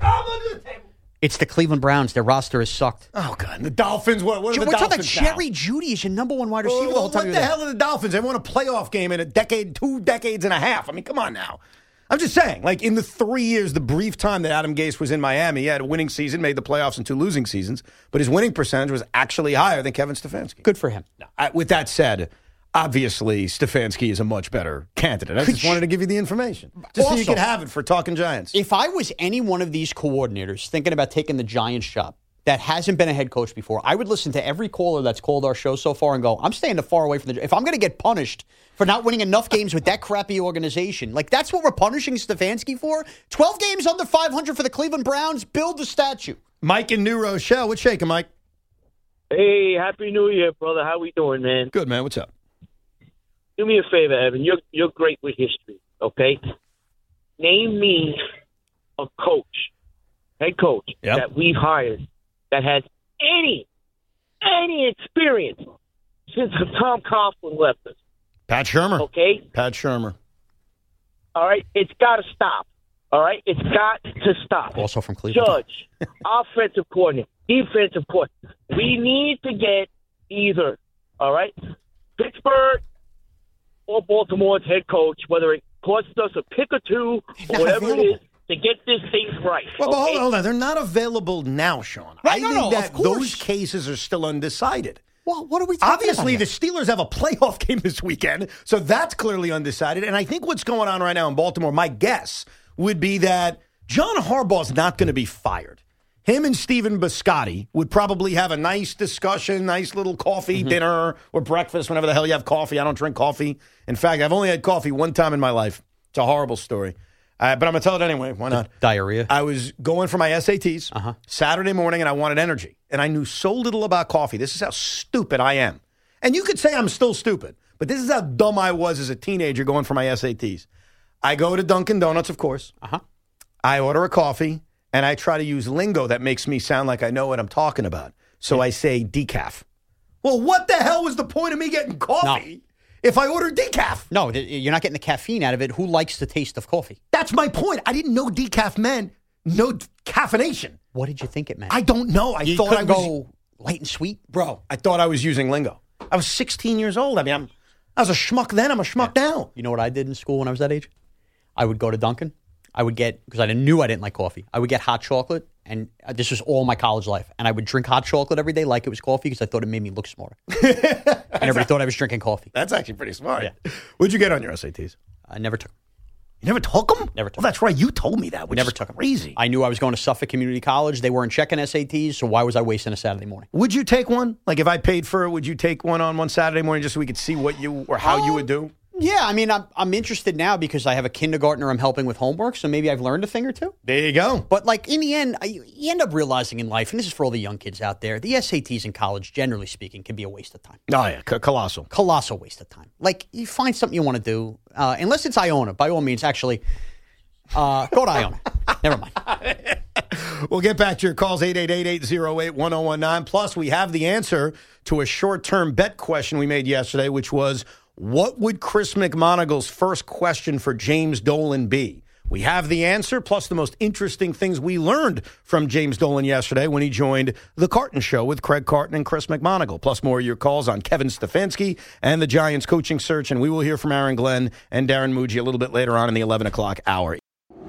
It's the Cleveland Browns. Their roster has sucked. Oh, God. The Dolphins, what, what are We're the talking about Dolphins now? Jerry Judy is your number one wide receiver Well, the whole time. what you the were there. hell are the Dolphins? They won a playoff game in a decade, two decades and a half. I mean, come on now. I'm just saying, like, in the three years, the brief time that Adam Gase was in Miami, he had a winning season, made the playoffs and two losing seasons, but his winning percentage was actually higher than Kevin Stefanski. Good for him. Now, I, with that said, obviously, Stefanski is a much better candidate. I Could just you- wanted to give you the information. Just so you Also- could have it for Talking Giants. If I was any one of these coordinators thinking about taking the Giants job that hasn't been a head coach before, I would listen to every caller that's called our show so far and go, I'm staying far away from the. If I'm going to get punished for not winning enough games with that crappy organization, like that's what we're punishing Stefanski for? twelve games under five hundred for the Cleveland Browns, build the statue. Mike in New Rochelle. What's shaking, Mike? Hey, Happy New Year, brother. How we doing, man? Good, man. What's up? Do me a favor, Evan. You're you're great with history, okay? Name me a coach, head coach, Yep. that we've hired that has any any experience since Tom Coughlin left us. Pat Shurmur. Okay? Pat Shurmur. All right? It's got to stop. All right? It's got to stop. Also from Cleveland. Judge, offensive coordinator, defensive coordinator. We need to get either, all right, Pittsburgh or Baltimore's head coach, whether it costs us a pick or two or whatever it is, to get this thing right. Well, but hold okay? on, hold on. They're not available now, Sean. Right, I no, think no, that of course. those cases are still undecided. Well, what are we talking Obviously, about? the Steelers have a playoff game this weekend, so that's clearly undecided. And I think what's going on right now in Baltimore, my guess would be that John Harbaugh's not going to be fired. Him and Stephen Biscotti would probably have a nice discussion, nice little coffee, mm-hmm. dinner, or breakfast, whenever the hell you have coffee. I don't drink coffee. In fact, I've only had coffee one time in my life. It's a horrible story. Uh, but I'm going to tell it anyway. Why not? Diarrhea. I was going for my S A Ts uh-huh. Saturday morning, and I wanted energy. And I knew so little about coffee. This is how stupid I am. And you could say I'm still stupid, but this is how dumb I was as a teenager going for my S A Ts. I go to Dunkin' Donuts, of course. Uh-huh. I order a coffee. And I try to use lingo that makes me sound like I know what I'm talking about. So I say decaf. Well, what the hell was the point of me getting coffee no. if I order decaf? No, you're not getting the caffeine out of it. Who likes the taste of coffee? That's my point. I didn't know decaf meant no caffeination. What did you think it meant? I don't know. I you thought I was go light and sweet, bro. I thought I was using lingo. I was sixteen years old. I mean, I'm I was a schmuck then. I'm a schmuck yeah. now. You know what I did in school when I was that age? I would go to Dunkin'. I would get, because I knew I didn't like coffee, I would get hot chocolate, and this was all my college life. And I would drink hot chocolate every day like it was coffee because I thought it made me look smarter. And everybody thought I was drinking coffee. That's actually pretty smart. Yeah. What'd you get on your S A Ts? I never took them. You never took them? Never took them. Well, that's right. You told me that, which never is took them. Crazy. I knew I was going to Suffolk Community College. They weren't checking S A Ts, so why was I wasting a Saturday morning? Would you take one? Like if I paid for it, would you take one on one Saturday morning just so we could see what you or how um, you would do? Yeah, I mean, I'm I'm interested now because I have a kindergartner I'm helping with homework, so maybe I've learned a thing or two. There you go. But, like, in the end, I, you end up realizing in life, and this is for all the young kids out there, the S A Ts in college, generally speaking, can be a waste of time. Oh, yeah, C- colossal. Colossal waste of time. Like, you find something you want to do, uh, unless it's Iona, by all means, actually, uh, go to Iona. Never mind. We'll get back to your calls, eight eight eight, eight oh eight, one oh one nine. Plus, we have the answer to a short-term bet question we made yesterday, which was, what would Chris McMonigal's first question for James Dolan be? We have the answer, plus the most interesting things we learned from James Dolan yesterday when he joined The Carton Show with Craig Carton and Chris McMonigal. Plus more of your calls on Kevin Stefanski and the Giants coaching search. And we will hear from Aaron Glenn and Darren Muji a little bit later on in the eleven o'clock hour.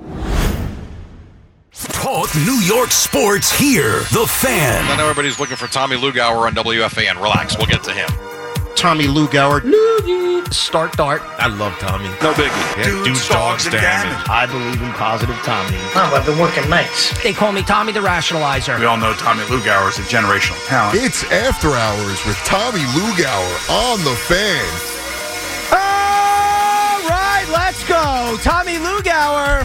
Talk New York sports here. The Fan. I know everybody's looking for Tommy Lugauer on W F A N. Relax, we'll get to him. Tommy Lugauer. Loogie. Start dart. I love Tommy. No biggie. Yeah, Dudes, dudes, dogs, dogs, and and damage. I believe in positive Tommy. Oh, I've been working nights. They call me Tommy the Rationalizer. We all know Tommy Lugauer is a generational talent. It's After Hours with Tommy Lugauer on The Fan. All right, let's go. Tommy Lugauer.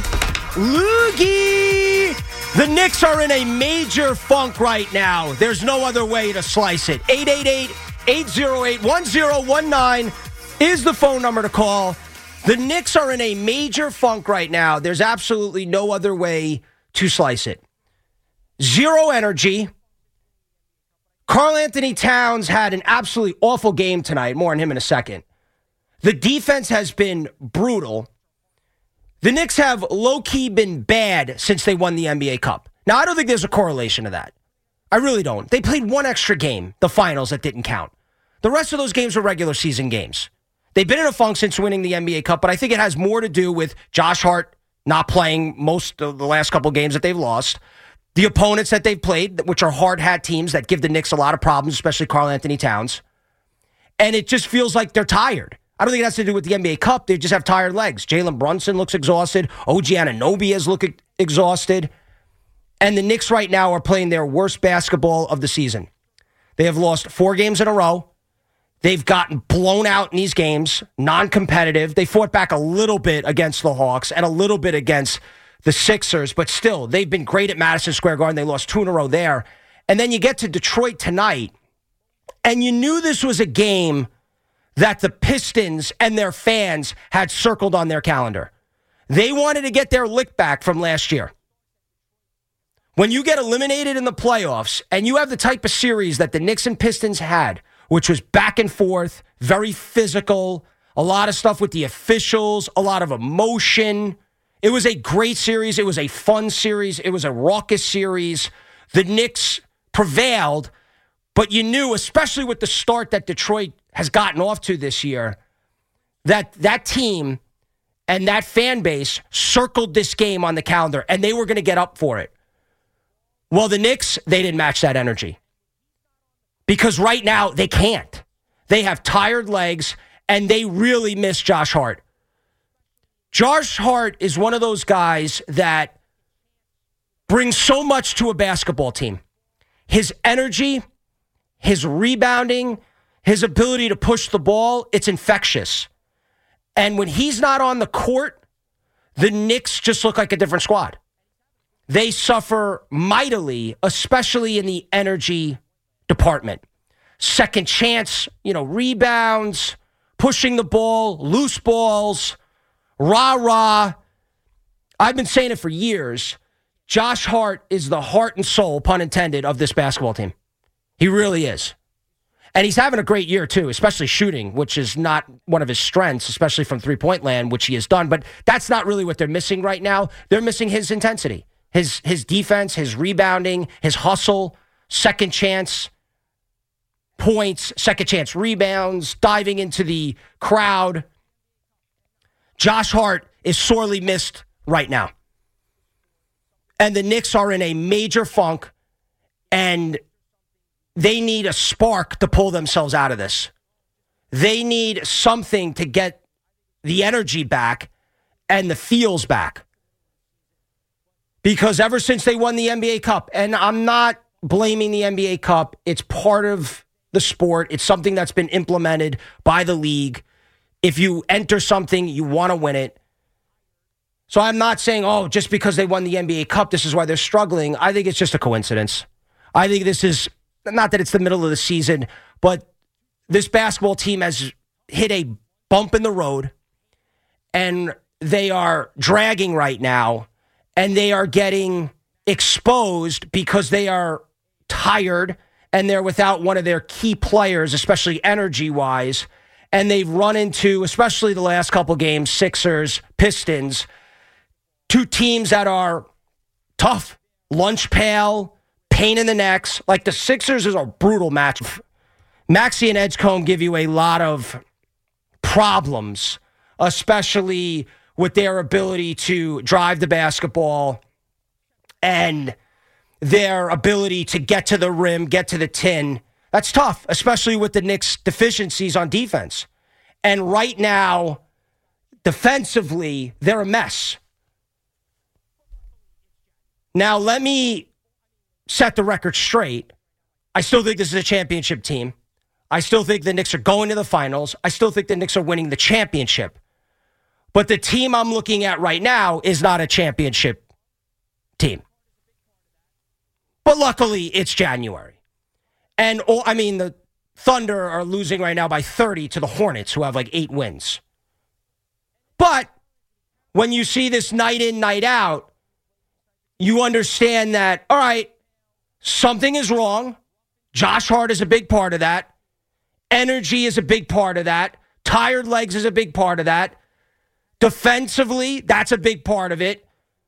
Loogie. The Knicks are in a major funk right now. There's no other way to slice it. eight eight eight, eight oh eight, one oh one nine is the phone number to call. The Knicks are in a major funk right now. There's absolutely no other way to slice it. Zero energy. Karl Anthony Towns had an absolutely awful game tonight. More on him in a second. The defense has been brutal. The Knicks have low-key been bad since they won the N B A Cup. Now, I don't think there's a correlation to that. I really don't. They played one extra game, the finals, that didn't count. The rest of those games were regular season games. They've been in a funk since winning the N B A Cup, but I think it has more to do with Josh Hart not playing most of the last couple games that they've lost, the opponents that they've played, which are hard-hat teams that give the Knicks a lot of problems, especially Karl Anthony Towns. And it just feels like they're tired. I don't think it has to do with the N B A Cup. They just have tired legs. Jalen Brunson looks exhausted. O G Anunoby has looked exhausted. And the Knicks right now are playing their worst basketball of the season. They have lost four games in a row. They've gotten blown out in these games, non-competitive. They fought back a little bit against the Hawks and a little bit against the Sixers, but still, they've been great at Madison Square Garden. They lost two in a row there. And then you get to Detroit tonight, and you knew this was a game that the Pistons and their fans had circled on their calendar. They wanted to get their lick back from last year. When you get eliminated in the playoffs and you have the type of series that the Knicks and Pistons had, which was back and forth, very physical, a lot of stuff with the officials, a lot of emotion. It was a great series. It was a fun series. It was a raucous series. The Knicks prevailed, but you knew, especially with the start that Detroit has gotten off to this year, that that team and that fan base circled this game on the calendar, and they were going to get up for it. Well, the Knicks, they didn't match that energy. Because right now, they can't. They have tired legs, and they really miss Josh Hart. Josh Hart is one of those guys that brings so much to a basketball team. His energy, his rebounding, his ability to push the ball, it's infectious. And when he's not on the court, the Knicks just look like a different squad. They suffer mightily, especially in the energy department. Second chance, you know, rebounds, pushing the ball, loose balls, rah-rah. I've been saying it for years. Josh Hart is the heart and soul, pun intended, of this basketball team. He really is. And he's having a great year, too, especially shooting, which is not one of his strengths, especially from three-point land, which he has done. But that's not really what they're missing right now. They're missing his intensity, his his defense, his rebounding, his hustle, second chance points, second chance rebounds, diving into the crowd. Josh Hart is sorely missed right now. And the Knicks are in a major funk, and they need a spark to pull themselves out of this. They need something to get the energy back and the feels back. Because ever since they won the N B A Cup, and I'm not blaming the N B A Cup, it's part of the sport. It's something that's been implemented by the league. If you enter something, you want to win it. So I'm not saying, oh, just because they won the N B A Cup, this is why they're struggling. I think it's just a coincidence. I think this is, not that it's the middle of the season, but this basketball team has hit a bump in the road, and they are dragging right now, and they are getting exposed because they are tired, and they're without one of their key players, especially energy-wise, and they've run into, especially the last couple games, Sixers, Pistons, two teams that are tough, lunch pail, pain in the necks. Like the Sixers is a brutal match. Maxey and Edgecombe give you a lot of problems, especially with their ability to drive the basketball and their ability to get to the rim, get to the tin. That's tough, especially with the Knicks' deficiencies on defense. And right now, defensively, they're a mess. Now, let me set the record straight. I still think this is a championship team. I still think the Knicks are going to the finals. I still think the Knicks are winning the championship. But the team I'm looking at right now is not a championship team. But luckily, it's January. And, oh, I mean, the Thunder are losing right now by thirty to the Hornets, who have like eight wins. But when you see this night in, night out, you understand that, all right, something is wrong. Josh Hart is a big part of that. Energy is a big part of that. Tired legs is a big part of that. Defensively, that's a big part of it.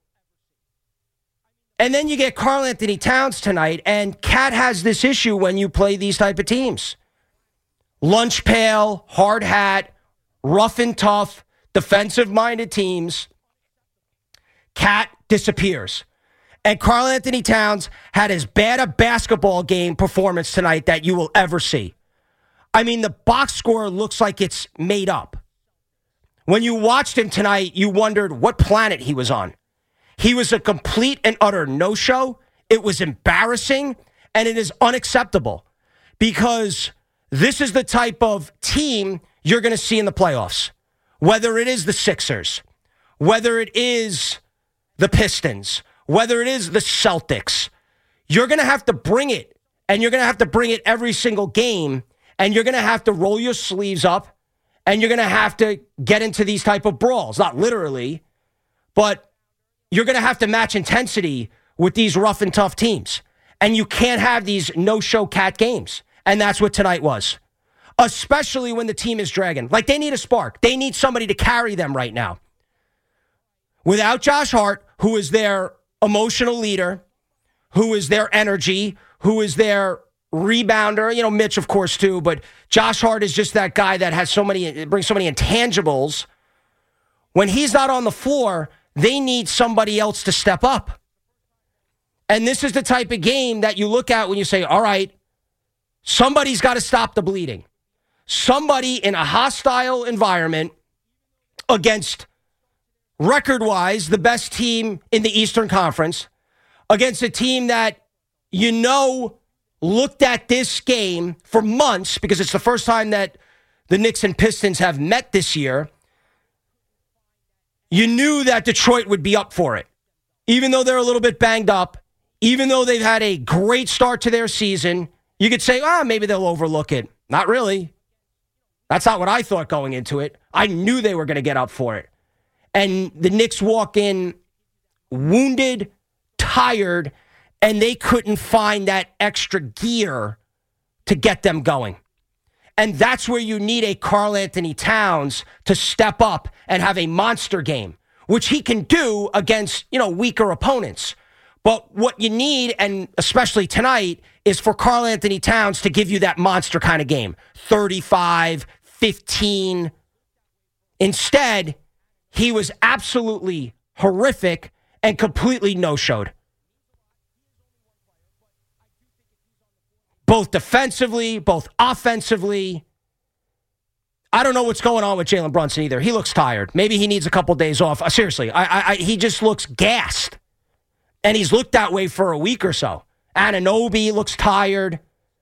And then you get Karl Anthony Towns tonight, and Cat has this issue when you play these type of teams. Lunch pail, hard hat, rough and tough, defensive-minded teams. Cat disappears. And Karl Anthony Towns had as bad a basketball game performance tonight that you will ever see. I mean, the box score looks like it's made up. When you watched him tonight, you wondered what planet he was on. He was a complete and utter no-show. It was embarrassing, and it is unacceptable because this is the type of team you're going to see in the playoffs. Whether it is the Sixers, whether it is the Pistons, whether it is the Celtics, you're going to have to bring it, and you're going to have to bring it every single game, and you're going to have to roll your sleeves up, and you're going to have to get into these type of brawls. Not literally, but you're going to have to match intensity with these rough and tough teams. And you can't have these no-show Cat games. And that's what tonight was. Especially when the team is dragging. Like, they need a spark. They need somebody to carry them right now. Without Josh Hart, who is their emotional leader, who is their energy, who is their rebounder, you know, Mitch, of course, too, but Josh Hart is just that guy that has so many, brings so many intangibles. When he's not on the floor, they need somebody else to step up. And this is the type of game that you look at when you say, all right, Somebody's got to stop the bleeding. Somebody in a hostile environment against, record-wise, the best team in the Eastern Conference, against a team that, you know, looked at this game for months because it's the first time that the Knicks and Pistons have met this year. You knew that Detroit would be up for it. Even though they're a little bit banged up, even though they've had a great start to their season, you could say, ah, maybe they'll overlook it. Not really. That's not what I thought going into it. I knew they were going to get up for it. And the Knicks walk in wounded, tired, and they couldn't find that extra gear to get them going. And that's where you need a Karl Anthony Towns to step up and have a monster game, which he can do against, you know, weaker opponents. But what you need, and especially tonight, is for Karl Anthony Towns to give you that monster kind of game. thirty-five, fifteen. Instead, he was absolutely horrific and completely no-showed. Both defensively, both offensively. I don't know what's going on with Jalen Brunson either. He looks tired. Maybe he needs a couple days off. Uh, seriously, I, I, I, he just looks gassed. And he's looked that way for a week or so. Anunoby looks tired.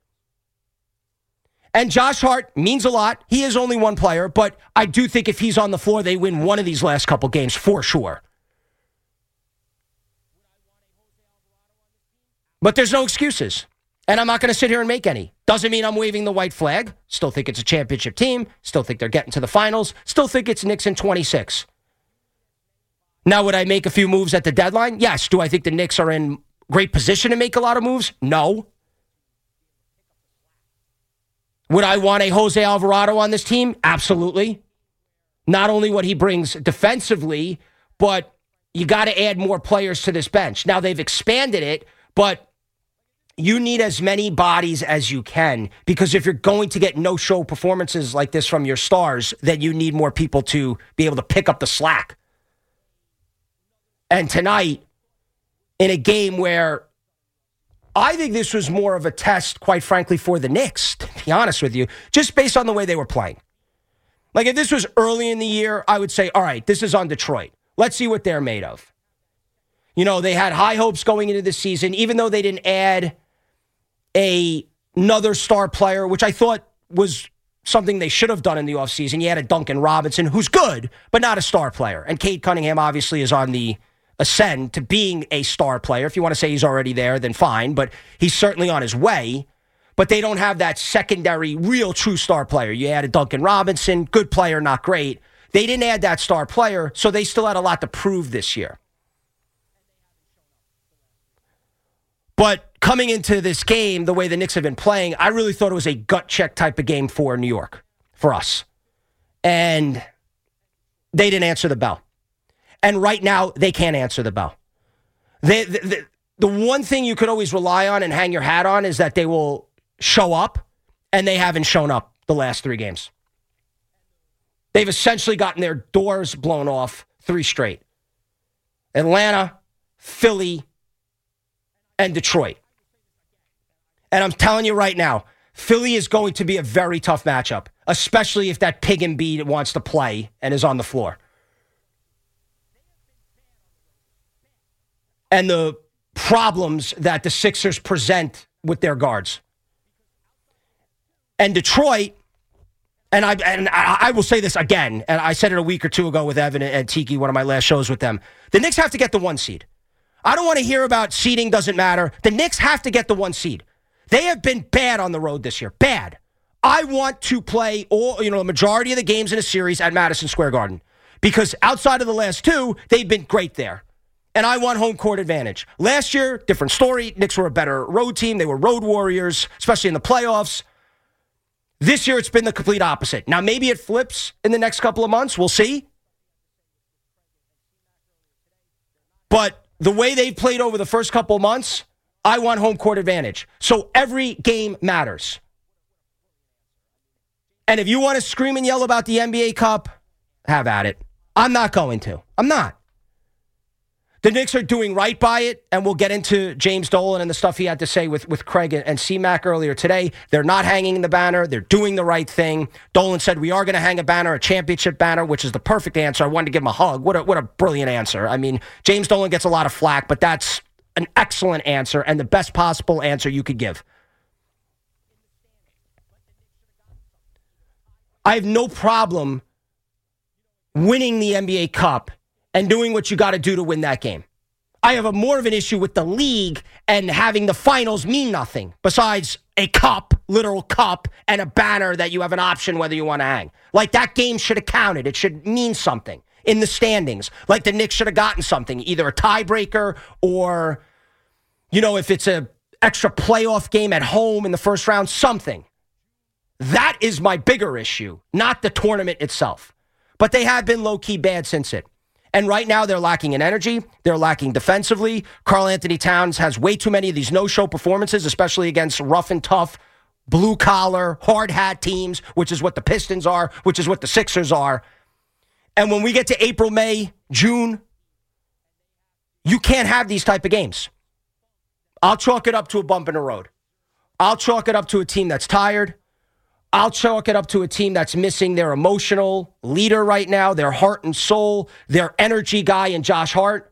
And Josh Hart means a lot. He is only one player, but I do think if he's on the floor, they win one of these last couple games for sure. But there's no excuses. And I'm not going to sit here and make any. Doesn't mean I'm waving the white flag. Still think it's a championship team. Still think they're getting to the finals. Still think it's Knicks in twenty-six. Now, would I make a few moves at the deadline? Yes. Do I think the Knicks are in great position to make a lot of moves? No. Would I want a Jose Alvarado on this team? Absolutely. Not only what he brings defensively, but you got to add more players to this bench. Now, they've expanded it, but you need as many bodies as you can, because if you're going to get no-show performances like this from your stars, then you need more people to be able to pick up the slack. And tonight, in a game where I think this was more of a test, quite frankly, for the Knicks, to be honest with you, just based on the way they were playing. Like, if this was early in the year, I would say, all right, this is on Detroit. Let's see what they're made of. You know, they had high hopes going into the season, even though they didn't add a, another star player, which I thought was something they should have done in the offseason. You had a Duncan Robinson, who's good, but not a star player. And Cade Cunningham obviously is on the ascend to being a star player. If you want to say he's already there, then fine, but he's certainly on his way. But they don't have that secondary, real true star player. You added Duncan Robinson, good player, not great. They didn't add that star player, so they still had a lot to prove this year. But coming into this game, the way the Knicks have been playing, I really thought it was a gut check type of game for New York, for us. And they didn't answer the bell. And right now, they can't answer the bell. They, the, the, the one thing you could always rely on and hang your hat on is that they will show up, and they haven't shown up the last three games. They've essentially gotten their doors blown off three straight. Atlanta, Philly, and Detroit. And I'm telling you right now, Philly is going to be a very tough matchup, especially if that pig Embiid wants to play and is on the floor. And the problems that the Sixers present with their guards. And Detroit, and I and I, I will say this again, and I said it a week or two ago with Evan and Tiki, one of my last shows with them. The Knicks have to get the one seed. I don't want to hear about seeding doesn't matter. The Knicks have to get the one seed. They have been bad on the road this year. Bad. I want to play all, you know, the majority of the games in a series at Madison Square Garden, because outside of the last two, they've been great there. And I want home court advantage. Last year, different story. Knicks were a better road team. They were road warriors, especially in the playoffs. This year, it's been the complete opposite. Now, maybe it flips in the next couple of months. We'll see. But the way they've played over the first couple of months, I want home court advantage. So every game matters. And if you want to scream and yell about the N B A Cup, have at it. I'm not going to. I'm not. The Knicks are doing right by it, and we'll get into James Dolan and the stuff he had to say with, with Craig and C-Mac earlier today. They're not hanging the banner. They're doing the right thing. Dolan said, we are going to hang a banner, a championship banner, which is the perfect answer. I wanted to give him a hug. What a, what a brilliant answer. I mean, James Dolan gets a lot of flack, but that's an excellent answer and the best possible answer you could give. I have no problem winning the N B A Cup and doing what you got to do to win that game. I have a more of an issue with the league and having the finals mean nothing besides a cup, literal cup, and a banner that you have an option whether you want to hang. Like that game should have counted. It should mean something in the standings. Like the Knicks should have gotten something, either a tiebreaker or, you know, if it's a extra playoff game at home in the first round, something. That is my bigger issue, not the tournament itself. But they have been low-key bad since it. And right now, they're lacking in energy. They're lacking defensively. Karl Anthony Towns has way too many of these no-show performances, especially against rough and tough, blue-collar, hard-hat teams, which is what the Pistons are, which is what the Sixers are. And when we get to April, May, June, you can't have these type of games. I'll chalk it up to a bump in the road. I'll chalk it up to a team that's tired. I'll chalk it up to a team that's missing their emotional leader right now, their heart and soul, their energy guy in Josh Hart.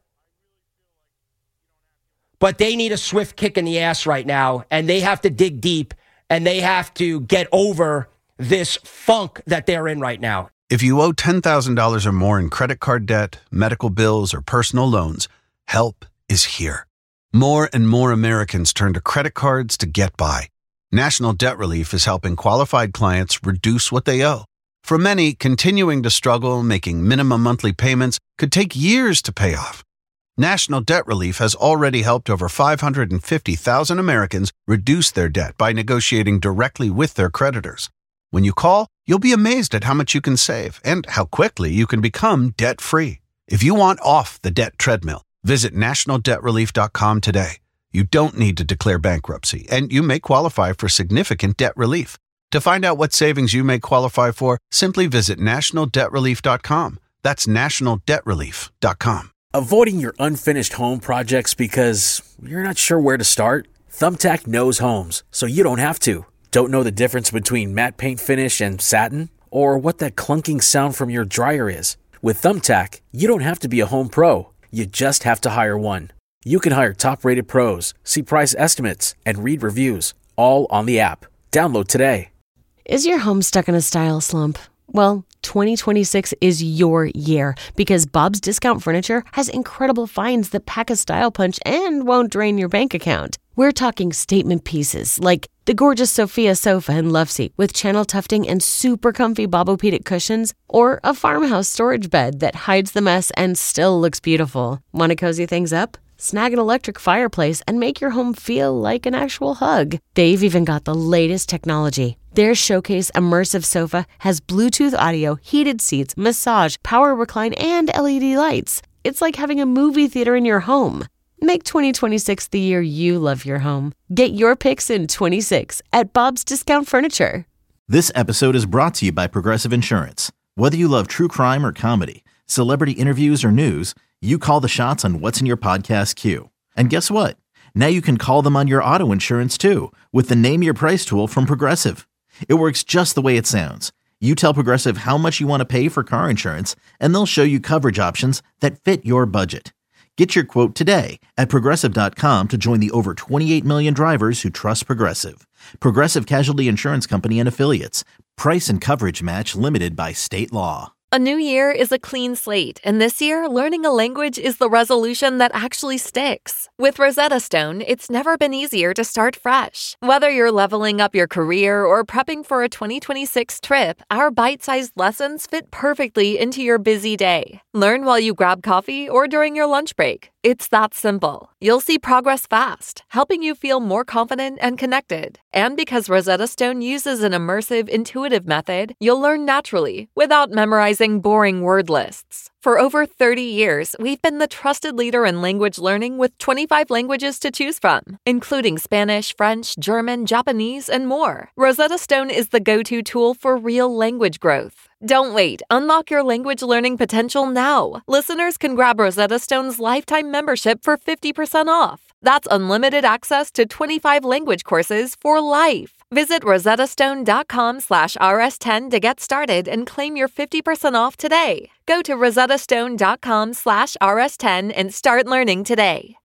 But they need a swift kick in the ass right now, and they have to dig deep, and they have to get over this funk that they're in right now. If you owe ten thousand dollars or more in credit card debt, medical bills, or personal loans, help is here. More and more Americans turn to credit cards to get by. National Debt Relief is helping qualified clients reduce what they owe. For many, continuing to struggle making minimum monthly payments could take years to pay off. National Debt Relief has already helped over five hundred fifty thousand Americans reduce their debt by negotiating directly with their creditors. When you call, you'll be amazed at how much you can save and how quickly you can become debt-free. If you want off the debt treadmill, visit national debt relief dot com today. You don't need to declare bankruptcy, and you may qualify for significant debt relief. To find out what savings you may qualify for, simply visit national debt relief dot com. That's national debt relief dot com. Avoiding your unfinished home projects because you're not sure where to start? Thumbtack knows homes, so you don't have to. Don't know the difference between matte paint finish and satin? Or what that clunking sound from your dryer is? With Thumbtack, you don't have to be a home pro. You just have to hire one. You can hire top-rated pros, see price estimates, and read reviews, all on the app. Download today. Is your home stuck in a style slump? Well, twenty twenty-six is your year because Bob's Discount Furniture has incredible finds that pack a style punch and won't drain your bank account. We're talking statement pieces like the gorgeous Sophia sofa and loveseat with channel tufting and super comfy Bobopedic cushions, or a farmhouse storage bed that hides the mess and still looks beautiful. Want to cozy things up? Snag an electric fireplace and make your home feel like an actual hug. They've even got the latest technology. Their Showcase Immersive Sofa has Bluetooth audio, heated seats, massage, power recline, and L E D lights. It's like having a movie theater in your home. Make twenty twenty-six the year you love your home. Get your picks in twenty-six at Bob's Discount Furniture. This episode is brought to you by Progressive Insurance. Whether you love true crime or comedy, celebrity interviews or news, you call the shots on what's in your podcast queue. And guess what? Now you can call them on your auto insurance too with the Name Your Price tool from Progressive. It works just the way it sounds. You tell Progressive how much you want to pay for car insurance, and they'll show you coverage options that fit your budget. Get your quote today at progressive dot com to join the over twenty-eight million drivers who trust Progressive. Progressive Casualty Insurance Company and Affiliates. Price and coverage match limited by state law. A new year is a clean slate, and this year, learning a language is the resolution that actually sticks. With Rosetta Stone, it's never been easier to start fresh. Whether you're leveling up your career or prepping for a twenty twenty-six trip, our bite-sized lessons fit perfectly into your busy day. Learn while you grab coffee or during your lunch break. It's that simple. You'll see progress fast, helping you feel more confident and connected. And because Rosetta Stone uses an immersive, intuitive method, you'll learn naturally without memorizing memorizing boring word lists. For over thirty years, we've been the trusted leader in language learning with twenty-five languages to choose from, including Spanish, French, German, Japanese, and more. Rosetta Stone is the go-to tool for real language growth. Don't wait. Unlock your language learning potential now. Listeners can grab Rosetta Stone's lifetime membership for fifty percent off. That's unlimited access to twenty-five language courses for life. Visit rosettastone.com slash rs10 to get started and claim your fifty percent off today. Go to rosettastone.com slash rs10 and start learning today.